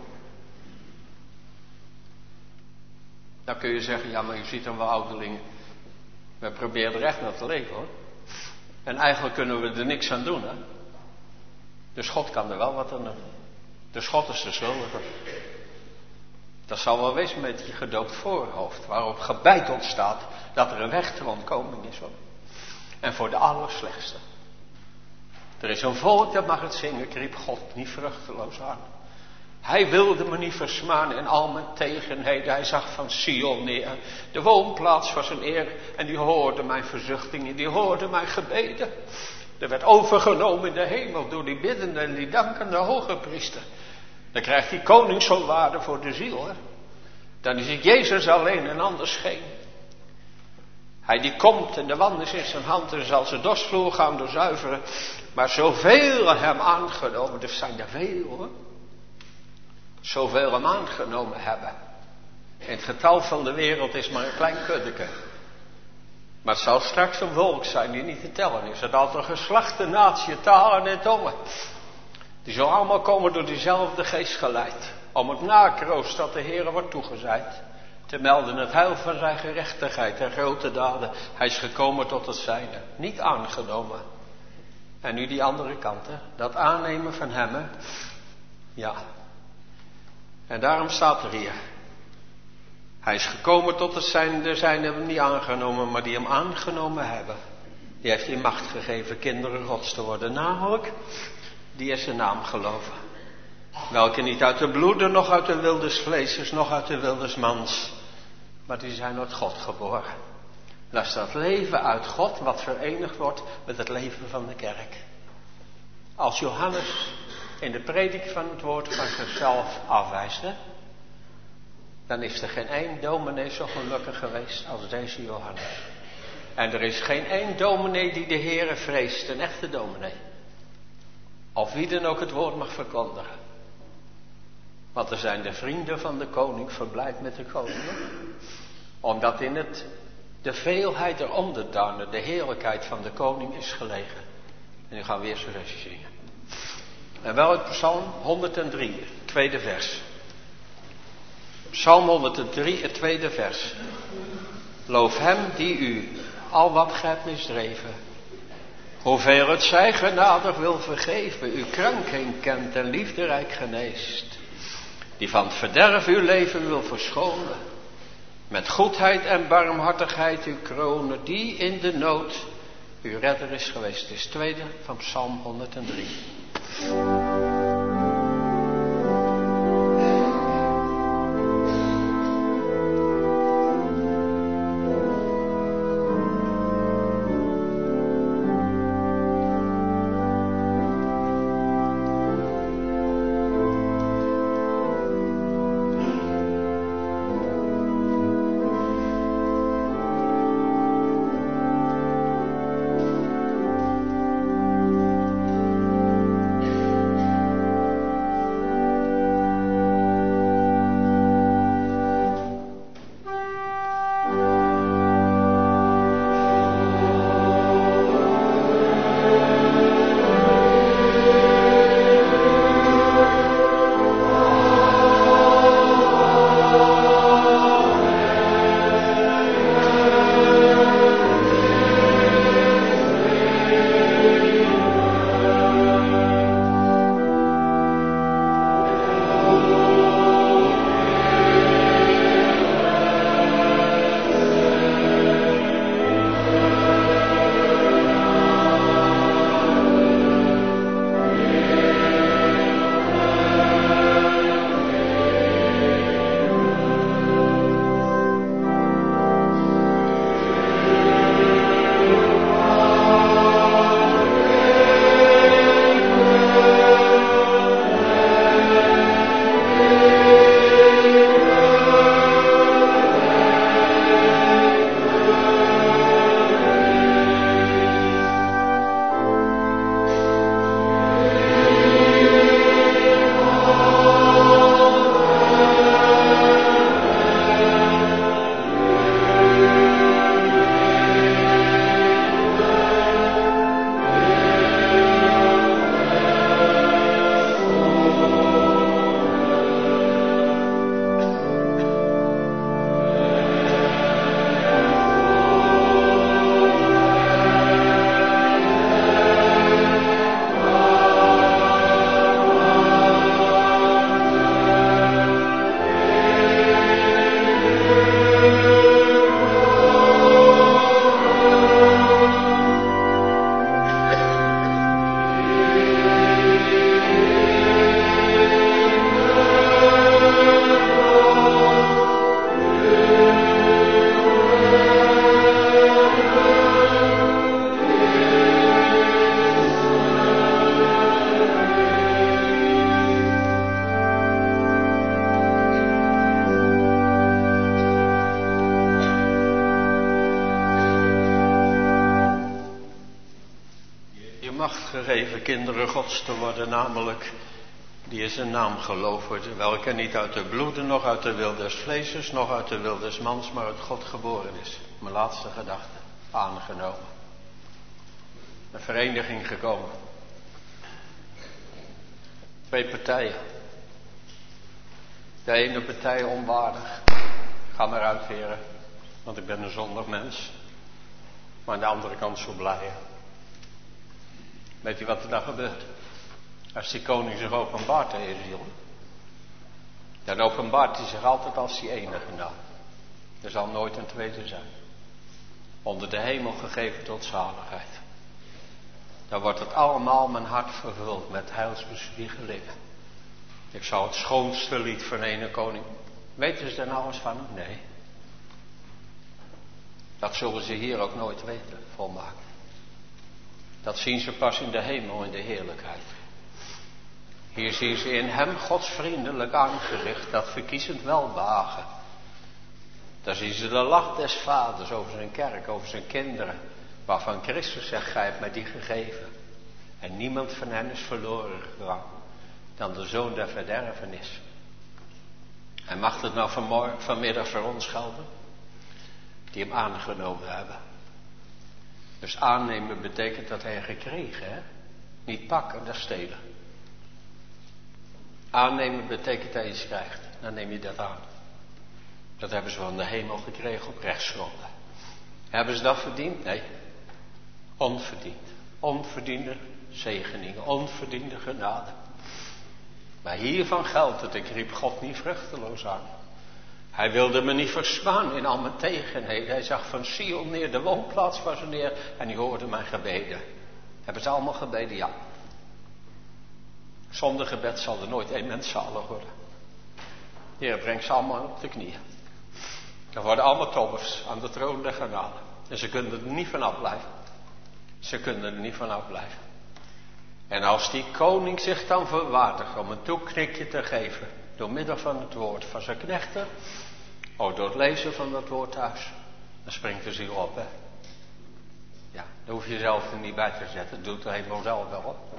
Dan kun je zeggen, ja, maar je ziet dan wel ouderlingen. We proberen er echt naar te leven, hoor. En eigenlijk kunnen we er niks aan doen, hè. Dus God kan er wel wat aan doen. Dus God is de schuldige. Dat zal wel wezen met je gedoopt voorhoofd. Waarop gebeiteld staat dat er een weg ter ontkoming is, hoor. En voor de allerslechtste. Er is een volk dat mag het zingen. Ik riep God niet vruchteloos aan. Hij wilde me niet versmaan in al mijn tegenheden. Hij zag van Sion neer. De woonplaats was een eer. En die hoorde mijn verzuchtingen. Die hoorde mijn gebeden. Er werd overgenomen in de hemel door die biddende en die dankende hoge priester. Dan krijgt die koning zo'n waarde voor de ziel. Hè? Dan is het Jezus alleen en anders geen. Hij die komt en de wand is in zijn hand en zal zijn dorstvloer gaan doorzuiveren. Maar zoveel hem aangenomen, er zijn er veel, hoor. Zoveel hem aangenomen hebben. In het getal van de wereld is maar een klein kuddeke. Maar het zal straks een volk zijn die niet te tellen is. Het zal een geslachten, natie, talen en tongen. Die zullen allemaal komen door diezelfde geest geleid. Om het nakroost dat de Heere wordt toegezeid. Te melden het heil van zijn gerechtigheid en grote daden. Hij is gekomen tot het zijne. Niet aangenomen. En nu die andere kant, hè? Dat aannemen van hem, hè? Ja. En daarom staat er hier. Hij is gekomen tot het zijne, de zijne hebben hem niet aangenomen, maar die hem aangenomen hebben. Die heeft die macht gegeven kinderen Gods te worden. Namelijk, die in zijn naam geloven. Welke niet uit de bloeden, nog uit de wildes vleesjes, nog uit de wildes mans. Maar die zijn uit God geboren. Dat is dat leven uit God wat verenigd wordt met het leven van de kerk. Als Johannes in de predik van het woord van zichzelf afwijsde, dan is er geen één dominee zo gelukkig geweest als deze Johannes. En er is geen één dominee die de Heere vreest, een echte dominee. Of wie dan ook het woord mag verkondigen. Want er zijn de vrienden van de koning verblijd met de koning. Omdat in het de veelheid der onderdanen de heerlijkheid van de koning is gelegen. En nu gaan we eerst een versje zingen. En wel het Psalm honderddrie, het tweede vers. Psalm honderddrie, het tweede vers. Loof hem die u al wat gij hebt misdreven. Hoeveel het zij genadig wil vergeven. U kranking kent en liefderijk geneest. Die van het verderf uw leven wil verschonen. Met goedheid en barmhartigheid uw kronen. Die in de nood uw redder is geweest. Het is het tweede van Psalm honderddrie. gegeven kinderen Gods te worden, namelijk die in zijn naam geloven, welke niet uit de bloeden, nog uit de wil des vleeses, nog uit de wil des mans, maar uit God geboren is. Mijn laatste gedachte. aangenomen. Een vereniging gekomen. Twee partijen. De ene partij onwaardig. Ga maar uit, heren, want ik ben een zondig mens. Maar aan de andere kant zo blij. Weet je wat er dan gebeurt? Als die koning zich openbaart aan je ziel, dan openbaart hij zich altijd als die enige naam. Er zal nooit een tweede zijn. Onder de hemel gegeven tot zaligheid. Dan wordt het allemaal mijn hart vervuld met heilsbespiegelingen. Ik zal het schoonste lied van ene koning. Weten ze er nou eens van? Nee. Dat zullen ze hier ook nooit weten, volmaakt. Dat zien ze pas in de hemel, in de heerlijkheid. Hier zien ze in hem Gods vriendelijk aangezicht, dat verkiezend welbehagen. Daar zien ze de lach des vaders over zijn kerk, over zijn kinderen. Waarvan Christus zegt, gij hebt mij die gegeven. En niemand van hen is verloren gegaan dan de zoon der verderfenis. En mag het nou vanmorgen, vanmiddag voor ons gelden? Die hem aangenomen hebben. Dus aannemen betekent dat hij gekregen, hè? Niet pakken, dat is stelen. Aannemen betekent dat je iets krijgt. Dan neem je dat aan. Dat hebben ze van de hemel gekregen op rechtsgronden. Hebben ze dat verdiend? Nee. Onverdiend. Onverdiende zegeningen. Onverdiende genade. Maar hiervan geldt het. Ik riep God niet vruchteloos aan. Hij wilde me niet verslaan in al mijn tegenheden. Hij zag van Sion neer, de woonplaats was er neer. En hij hoorde mijn gebeden. Hebben ze allemaal gebeden? Ja. Zonder gebed zal er nooit één mens zalig worden. De Heer brengt ze allemaal op de knieën. Dan worden allemaal tobbers aan de troon der genade. En ze kunnen er niet van afblijven. Ze kunnen er niet van afblijven. En als die koning zich dan verwaardigt om een toeknikje te geven. Door middel van het woord van zijn knechten. Of door het lezen van dat woord thuis. Dan springt de ziel op, hè. Ja, dan hoef je zelf er niet bij te zetten. Dat doet de hemel zelf wel, op.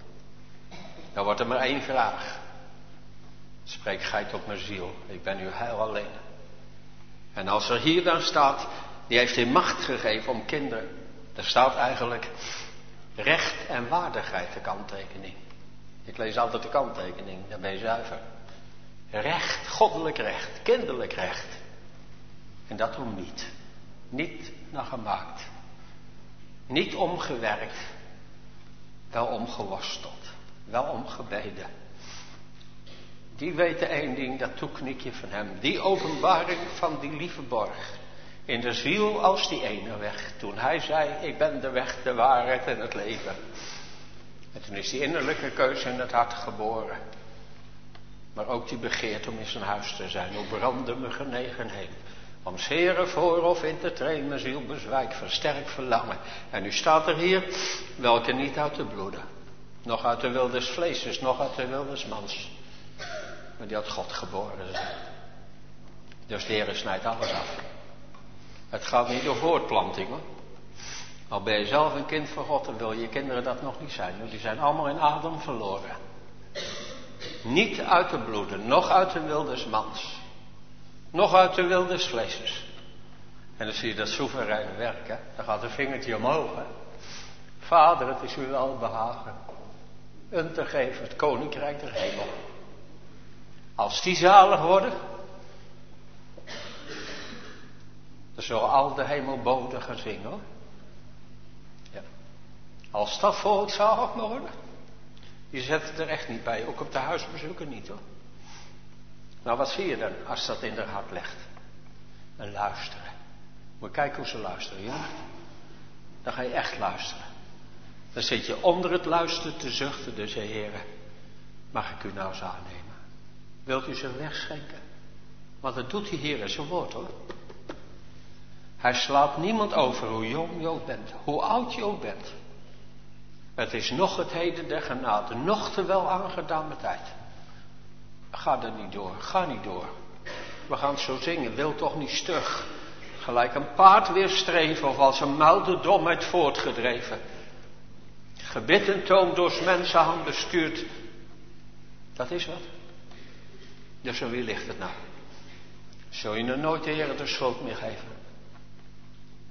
Dan wordt er maar één vraag. Spreek gij tot mijn ziel. Ik ben uw heil alleen. En als er hier dan staat. Die heeft in macht gegeven om kinderen. Er staat eigenlijk. Recht en waardigheid, de kanttekening. Ik lees altijd de kanttekening. Dan ben je zuiver. Recht, goddelijk recht, kinderlijk recht. En dat om niet. Niet naar gemaakt. Niet omgewerkt. Wel omgeworsteld. Wel omgebeden. Die weten één ding, dat toeknikje van hem. Die openbaring van die lieve borg. In de ziel als die ene weg. Toen hij zei, ik ben de weg, de waarheid en het leven. En toen is die innerlijke keuze in het hart geboren. Maar ook die begeert om in zijn huis te zijn. Hoe brandde mijn genegenheid. Om 's Heren voorhof in te treden, mijn ziel bezwijk, versterk verlangen. En nu staat er hier, welke niet uit de bloeden. Nog uit de wil des vleeses, nog uit de wil des mans. Maar die had God geboren zijn. Dus de Heer snijdt alles af. Het gaat niet door voortplanting, hoor. Al ben je zelf een kind van God, dan wil je kinderen dat nog niet zijn. Die zijn allemaal in Adam verloren. Niet uit de bloeden, nog uit de wil des mans. Nog uit de wil des vleeses. En dan zie je dat soevereine werk, hè. Dan gaat een vingertje omhoog, hè. Vader, het is u wel behagen. Een te geven het koninkrijk der hemel. Als die zalig worden. Dan zullen al de hemelboden gaan zingen, hoor. Ja. Als dat volk zalig worden. Die zetten er echt niet bij. Ook op de huisbezoeken niet, hoor. Nou, wat zie je dan als dat in haar hart legt? Een luisteren. Moet je kijken hoe ze luisteren, ja? Dan ga je echt luisteren. Dan zit je onder het luisteren te zuchten, dus Heere, mag ik u nou eens aannemen? Wilt u ze wegschenken? Want dat doet die Heer in zijn woord, hoor. Hij slaat niemand over hoe jong je ook bent, hoe oud je ook bent. Het is nog het heden der genade, nog te wel aangedane tijd. Ga er niet door, ga niet door. We gaan zo zingen, wil toch niet stug. Gelijk een paard weerstreven of als een muil de domheid voortgedreven. Gebid en toon door 's mensenhand bestuurd. Dat is wat. Dus aan wie ligt het nou? Zul je er nooit de Heer de schuld meer geven?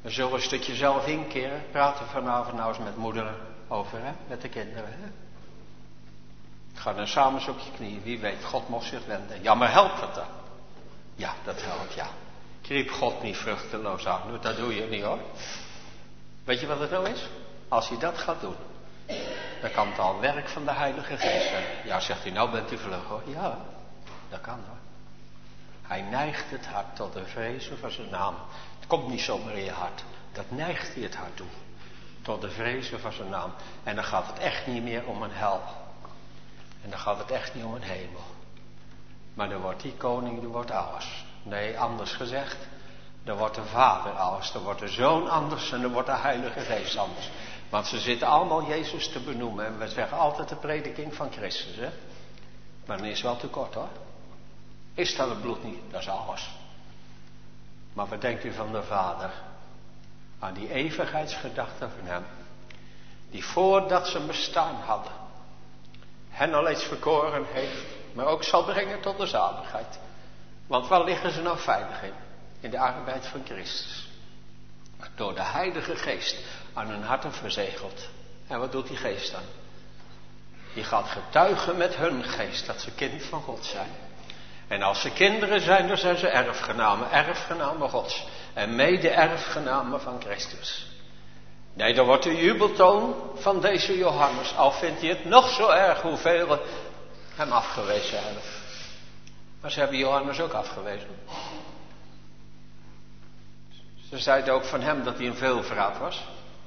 We zullen een stukje zelf inkeren. Praten vanavond nou eens met moeder over, hè? Met de kinderen. Hè? Ga dan samen eens op je knieën. Wie weet, God mocht zich wenden. Ja, maar helpt het dan? Ja, dat helpt, ja. Ik riep God niet vruchteloos aan. Dat doe je niet hoor. Weet je wat het nou is? Als je dat gaat doen, dan kan het al werk van de Heilige Geest zijn. Ja, zegt hij, nou bent u vlug hoor. Ja, dat kan hoor. Hij neigt het hart tot de vrezen van zijn naam. Het komt niet zomaar in je hart. Dat neigt hij het hart toe. Tot de vrezen van zijn naam. En dan gaat het echt niet meer om een hel. En dan gaat het echt niet om een hemel. Maar dan wordt die koning, die wordt alles. Nee, anders gezegd. Dan wordt de vader alles. Dan wordt de zoon anders. En dan wordt de Heilige Geest anders. Want ze zitten allemaal Jezus te benoemen. En we zeggen altijd de prediking van Christus. Hè? Maar dan is wel te kort hoor. Is dat het bloed niet? Dat is alles. Maar wat denkt u van de Vader? Aan die eeuwigheidsgedachte van hem. Die voordat ze bestaan hadden. Hen al eens verkoren heeft. Maar ook zal brengen tot de zaligheid. Want waar liggen ze nou veilig in? In de arbeid van Christus. Door de Heilige Geest aan hun harten verzegeld. En wat doet die geest dan? Die gaat getuigen met hun geest dat ze kind van God zijn. En als ze kinderen zijn, dan zijn ze erfgenamen. Erfgenamen Gods. En mede-erfgenamen van Christus. Nee, dan wordt de jubeltoon van deze Johannes. Al vindt hij het nog zo erg hoeveel hem afgewezen hebben. Maar ze hebben Johannes ook afgewezen. Ze zeiden ook van hem dat hij een veelvraat was.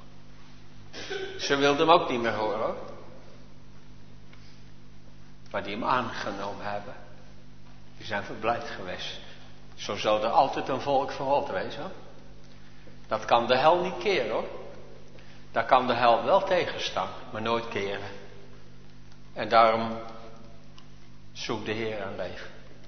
Ze wilden hem ook niet meer horen hoor. Maar die hem aangenomen hebben. Die zijn verblijd geweest. Zo zal er altijd een volk voor God wezen. Dat kan de hel niet keren hoor. Daar kan de hel wel tegenstaan, maar nooit keren. En daarom zoekt de Heer een leven.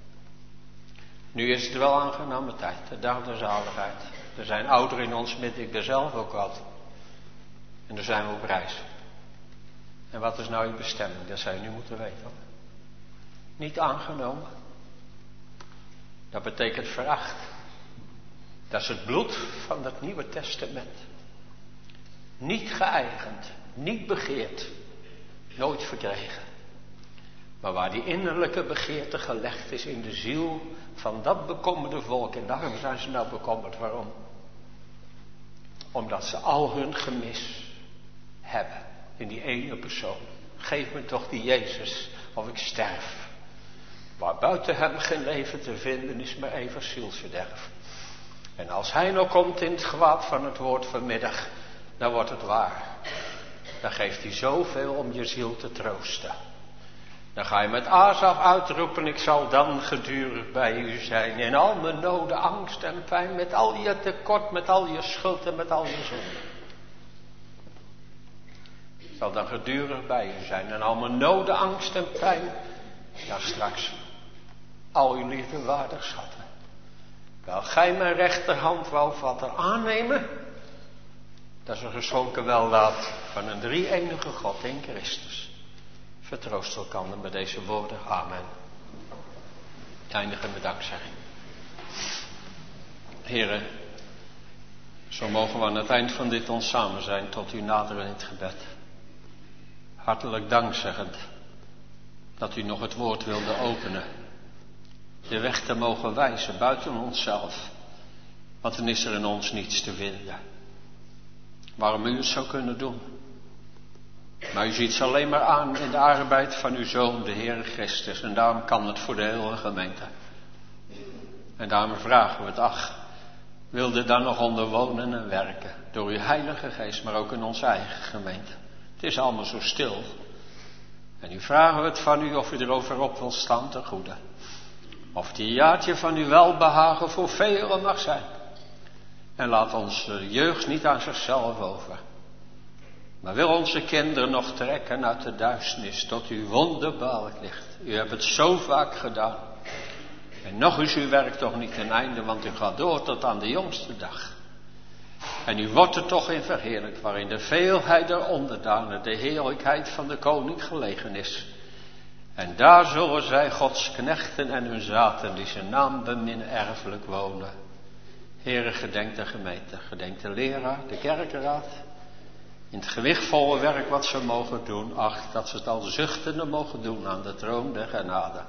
Nu is het wel aangename tijd, de dag der zaligheid. Er zijn ouderen in ons midden, ik ben zelf ook wat. En daar zijn we op reis. En wat is nou je bestemming? Dat zou je nu moeten weten. Hoor. Niet aangenomen. Dat betekent veracht. Dat is het bloed van het Nieuwe Testament. Niet geëigend, niet begeerd, nooit verkregen. Maar waar die innerlijke begeerte gelegd is in de ziel van dat bekommerde volk. En daarom zijn ze nou bekommerd. Waarom? Omdat ze al hun gemis hebben in die ene persoon. Geef me toch die Jezus of ik sterf. Waar buiten hem geen leven te vinden is, maar even zielsverderf. En als hij nou komt in het gewaad van het woord vanmiddag, dan wordt het waar. Dan geeft hij zoveel om je ziel te troosten. Dan ga je met Asaf uitroepen, ik zal dan gedurig bij u zijn. In al mijn noden, angst en pijn, met al je tekort, met al je schuld en met al je zonde. Ik zal dan gedurig bij u zijn. En al mijn noden, angst en pijn, ja straks, al uw liefde waardig schatten. Wel gij mijn rechterhand wou vatten, aannemen. Dat is een geschonken weldaad van een drie-enige God in Christus. Vertroost elkander met deze woorden. Amen. Eindigen met dankzegging. Heren, zo mogen we aan het eind van dit ons samen zijn tot u naderen in het gebed. Hartelijk dankzeggend dat u nog het woord wilde openen. De weg te mogen wijzen buiten onszelf. Want dan is er in ons niets te vinden. Waarom u het zou kunnen doen. Maar u ziet ze alleen maar aan in de arbeid van uw Zoon, de Heer Christus. En daarom kan het voor de hele gemeente. En daarom vragen we het, ach, wilde daar nog onder wonen en werken. Door uw Heilige Geest, maar ook in onze eigen gemeente. Het is allemaal zo stil. En nu vragen we het van u of u erover op wil staan ten goede. Of die jaartje van uw welbehagen voor velen mag zijn. En laat onze jeugd niet aan zichzelf over. Maar wil onze kinderen nog trekken uit de duisternis tot uw wonderbaarlijk licht. U hebt het zo vaak gedaan. En nog is uw werk toch niet ten einde, want u gaat door tot aan de jongste dag. En u wordt er toch in verheerlijkt, waarin de veelheid der onderdanen de heerlijkheid van de koning gelegen is. En daar zullen zij Gods knechten en hun zaten die zijn naam beminnen erfelijk wonen. Heere, gedenk de gemeente, gedenk de leraar, de kerkenraad. In het gewichtvolle werk wat ze mogen doen, ach, dat ze het al zuchtende mogen doen aan de troon der genade.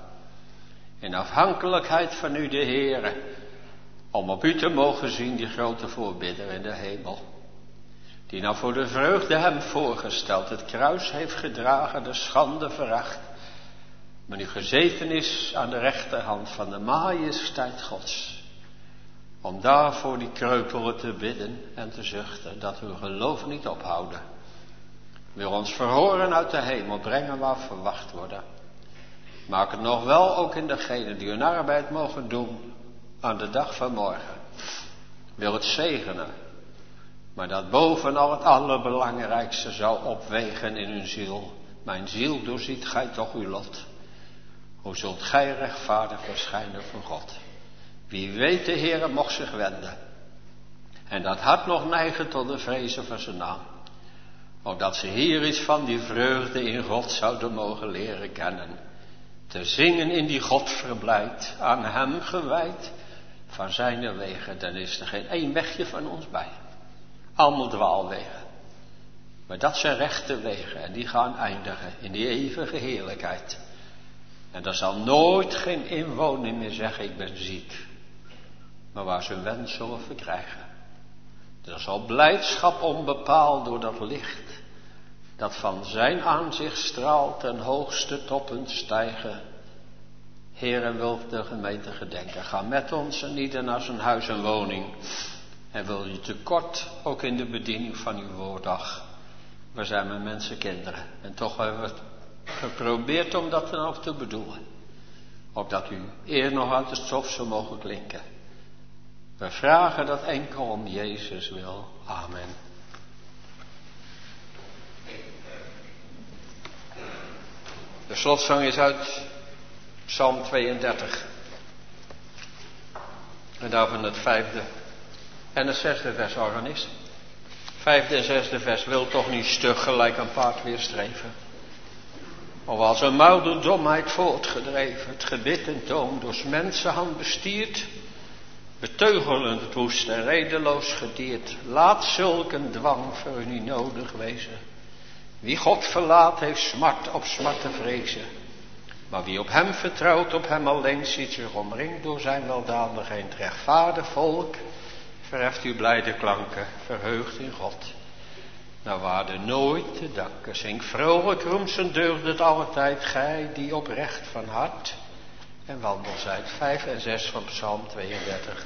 In afhankelijkheid van u, de Heere, om op u te mogen zien, die grote voorbidder in de hemel. Die nou voor de vreugde hem voorgesteld, het kruis heeft gedragen, de schande veracht. Maar nu gezeten is aan de rechterhand van de majesteit Gods. Om daar voor die kreupelen te bidden en te zuchten, dat we geloof niet ophouden. Wil ons verhoren uit de hemel, brengen waar verwacht worden. Maak het nog wel ook in degenen die hun arbeid mogen doen aan de dag van morgen. Wil het zegenen, maar dat bovenal het allerbelangrijkste zou opwegen in hun ziel. Mijn ziel, doorziet gij toch uw lot. Hoe zult gij rechtvaardig verschijnen voor God? Wie weet, de Heere mocht zich wenden. En dat hart nog neigen tot de vrezen van zijn naam. Opdat ze hier iets van die vreugde in God zouden mogen leren kennen. Te zingen in die God verblijd, aan hem gewijd, van zijn wegen. Dan is er geen één wegje van ons bij. Allemaal dwaalwegen. Maar dat zijn rechte wegen en die gaan eindigen in die eeuwige heerlijkheid. En daar zal nooit geen inwoner meer zeggen, ik ben ziek. Maar waar ze hun wens zullen verkrijgen. Er zal blijdschap onbepaald door dat licht, dat van zijn aanzicht straalt ten hoogste toppen stijgen. Heer, wilt de gemeente gedenken. Ga met ons en ieder naar zijn huis en woning. En wil je tekort ook in de bediening van uw woorddag. We zijn met mensen kinderen. En toch hebben we het geprobeerd om dat dan ook te bedoelen. Opdat u eer nog uit de stof zou mogen klinken. We vragen dat enkel om Jezus wil. Amen. De slotzang is uit Psalm tweeëndertig. En daarvan het vijfde en het zesde vers, organist. Vijfde en zesde vers, wil toch niet stug gelijk een paard weerstreven. Of als een muil door domheid voortgedreven, het gebit en toon door 's mensenhand bestierd, beteugelend het woest en redeloos gedierd. Laat zulk een dwang voor u niet nodig wezen. Wie God verlaat, heeft smart op smart te vrezen. Maar wie op hem vertrouwt, op hem alleen, ziet zich omringd door zijn weldadigheid. Het rechtvaardig volk verheft uw blijde klanken, verheugd in God. Naar waarde nooit te danken. Zing vrolijk, roem zijn deugd het altijd, gij die oprecht van hart en wandel zijt. Vijf en zes van Psalm tweeëndertig.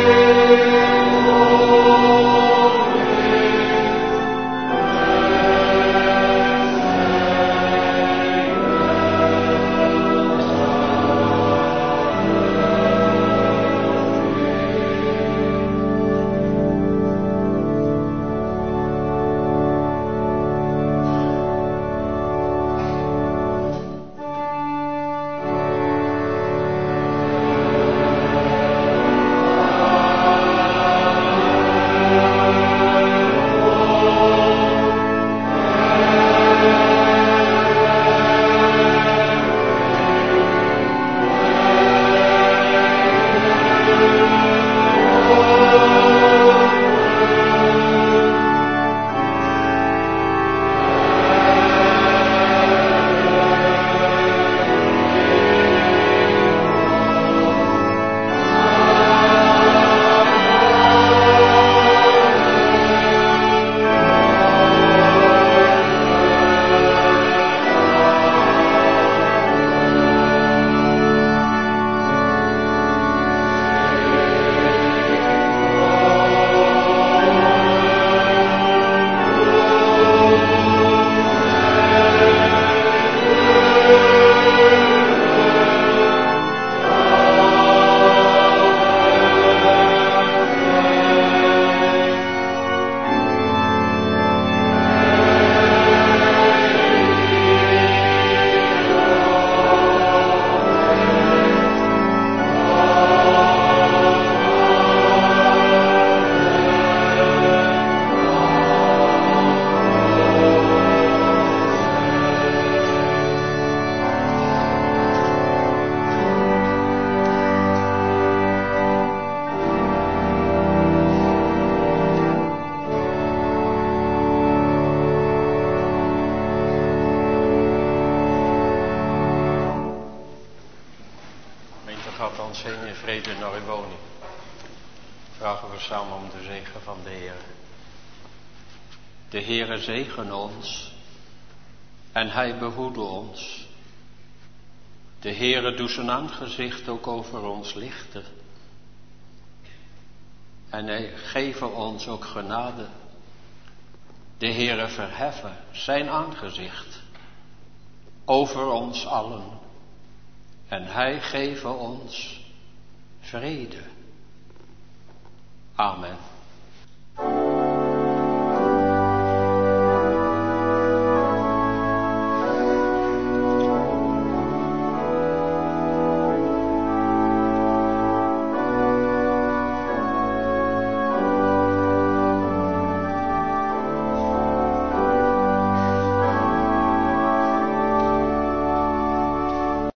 Heen in vrede naar uw woning. Vragen we samen om de zegen van de Heer. De Heere zegen ons en Hij behoede ons. De Heere doet zijn aangezicht ook over ons lichten. En Hij geeft ons ook genade. De Heere verheffen zijn aangezicht over ons allen. En Hij geeft ons vrede. Amen.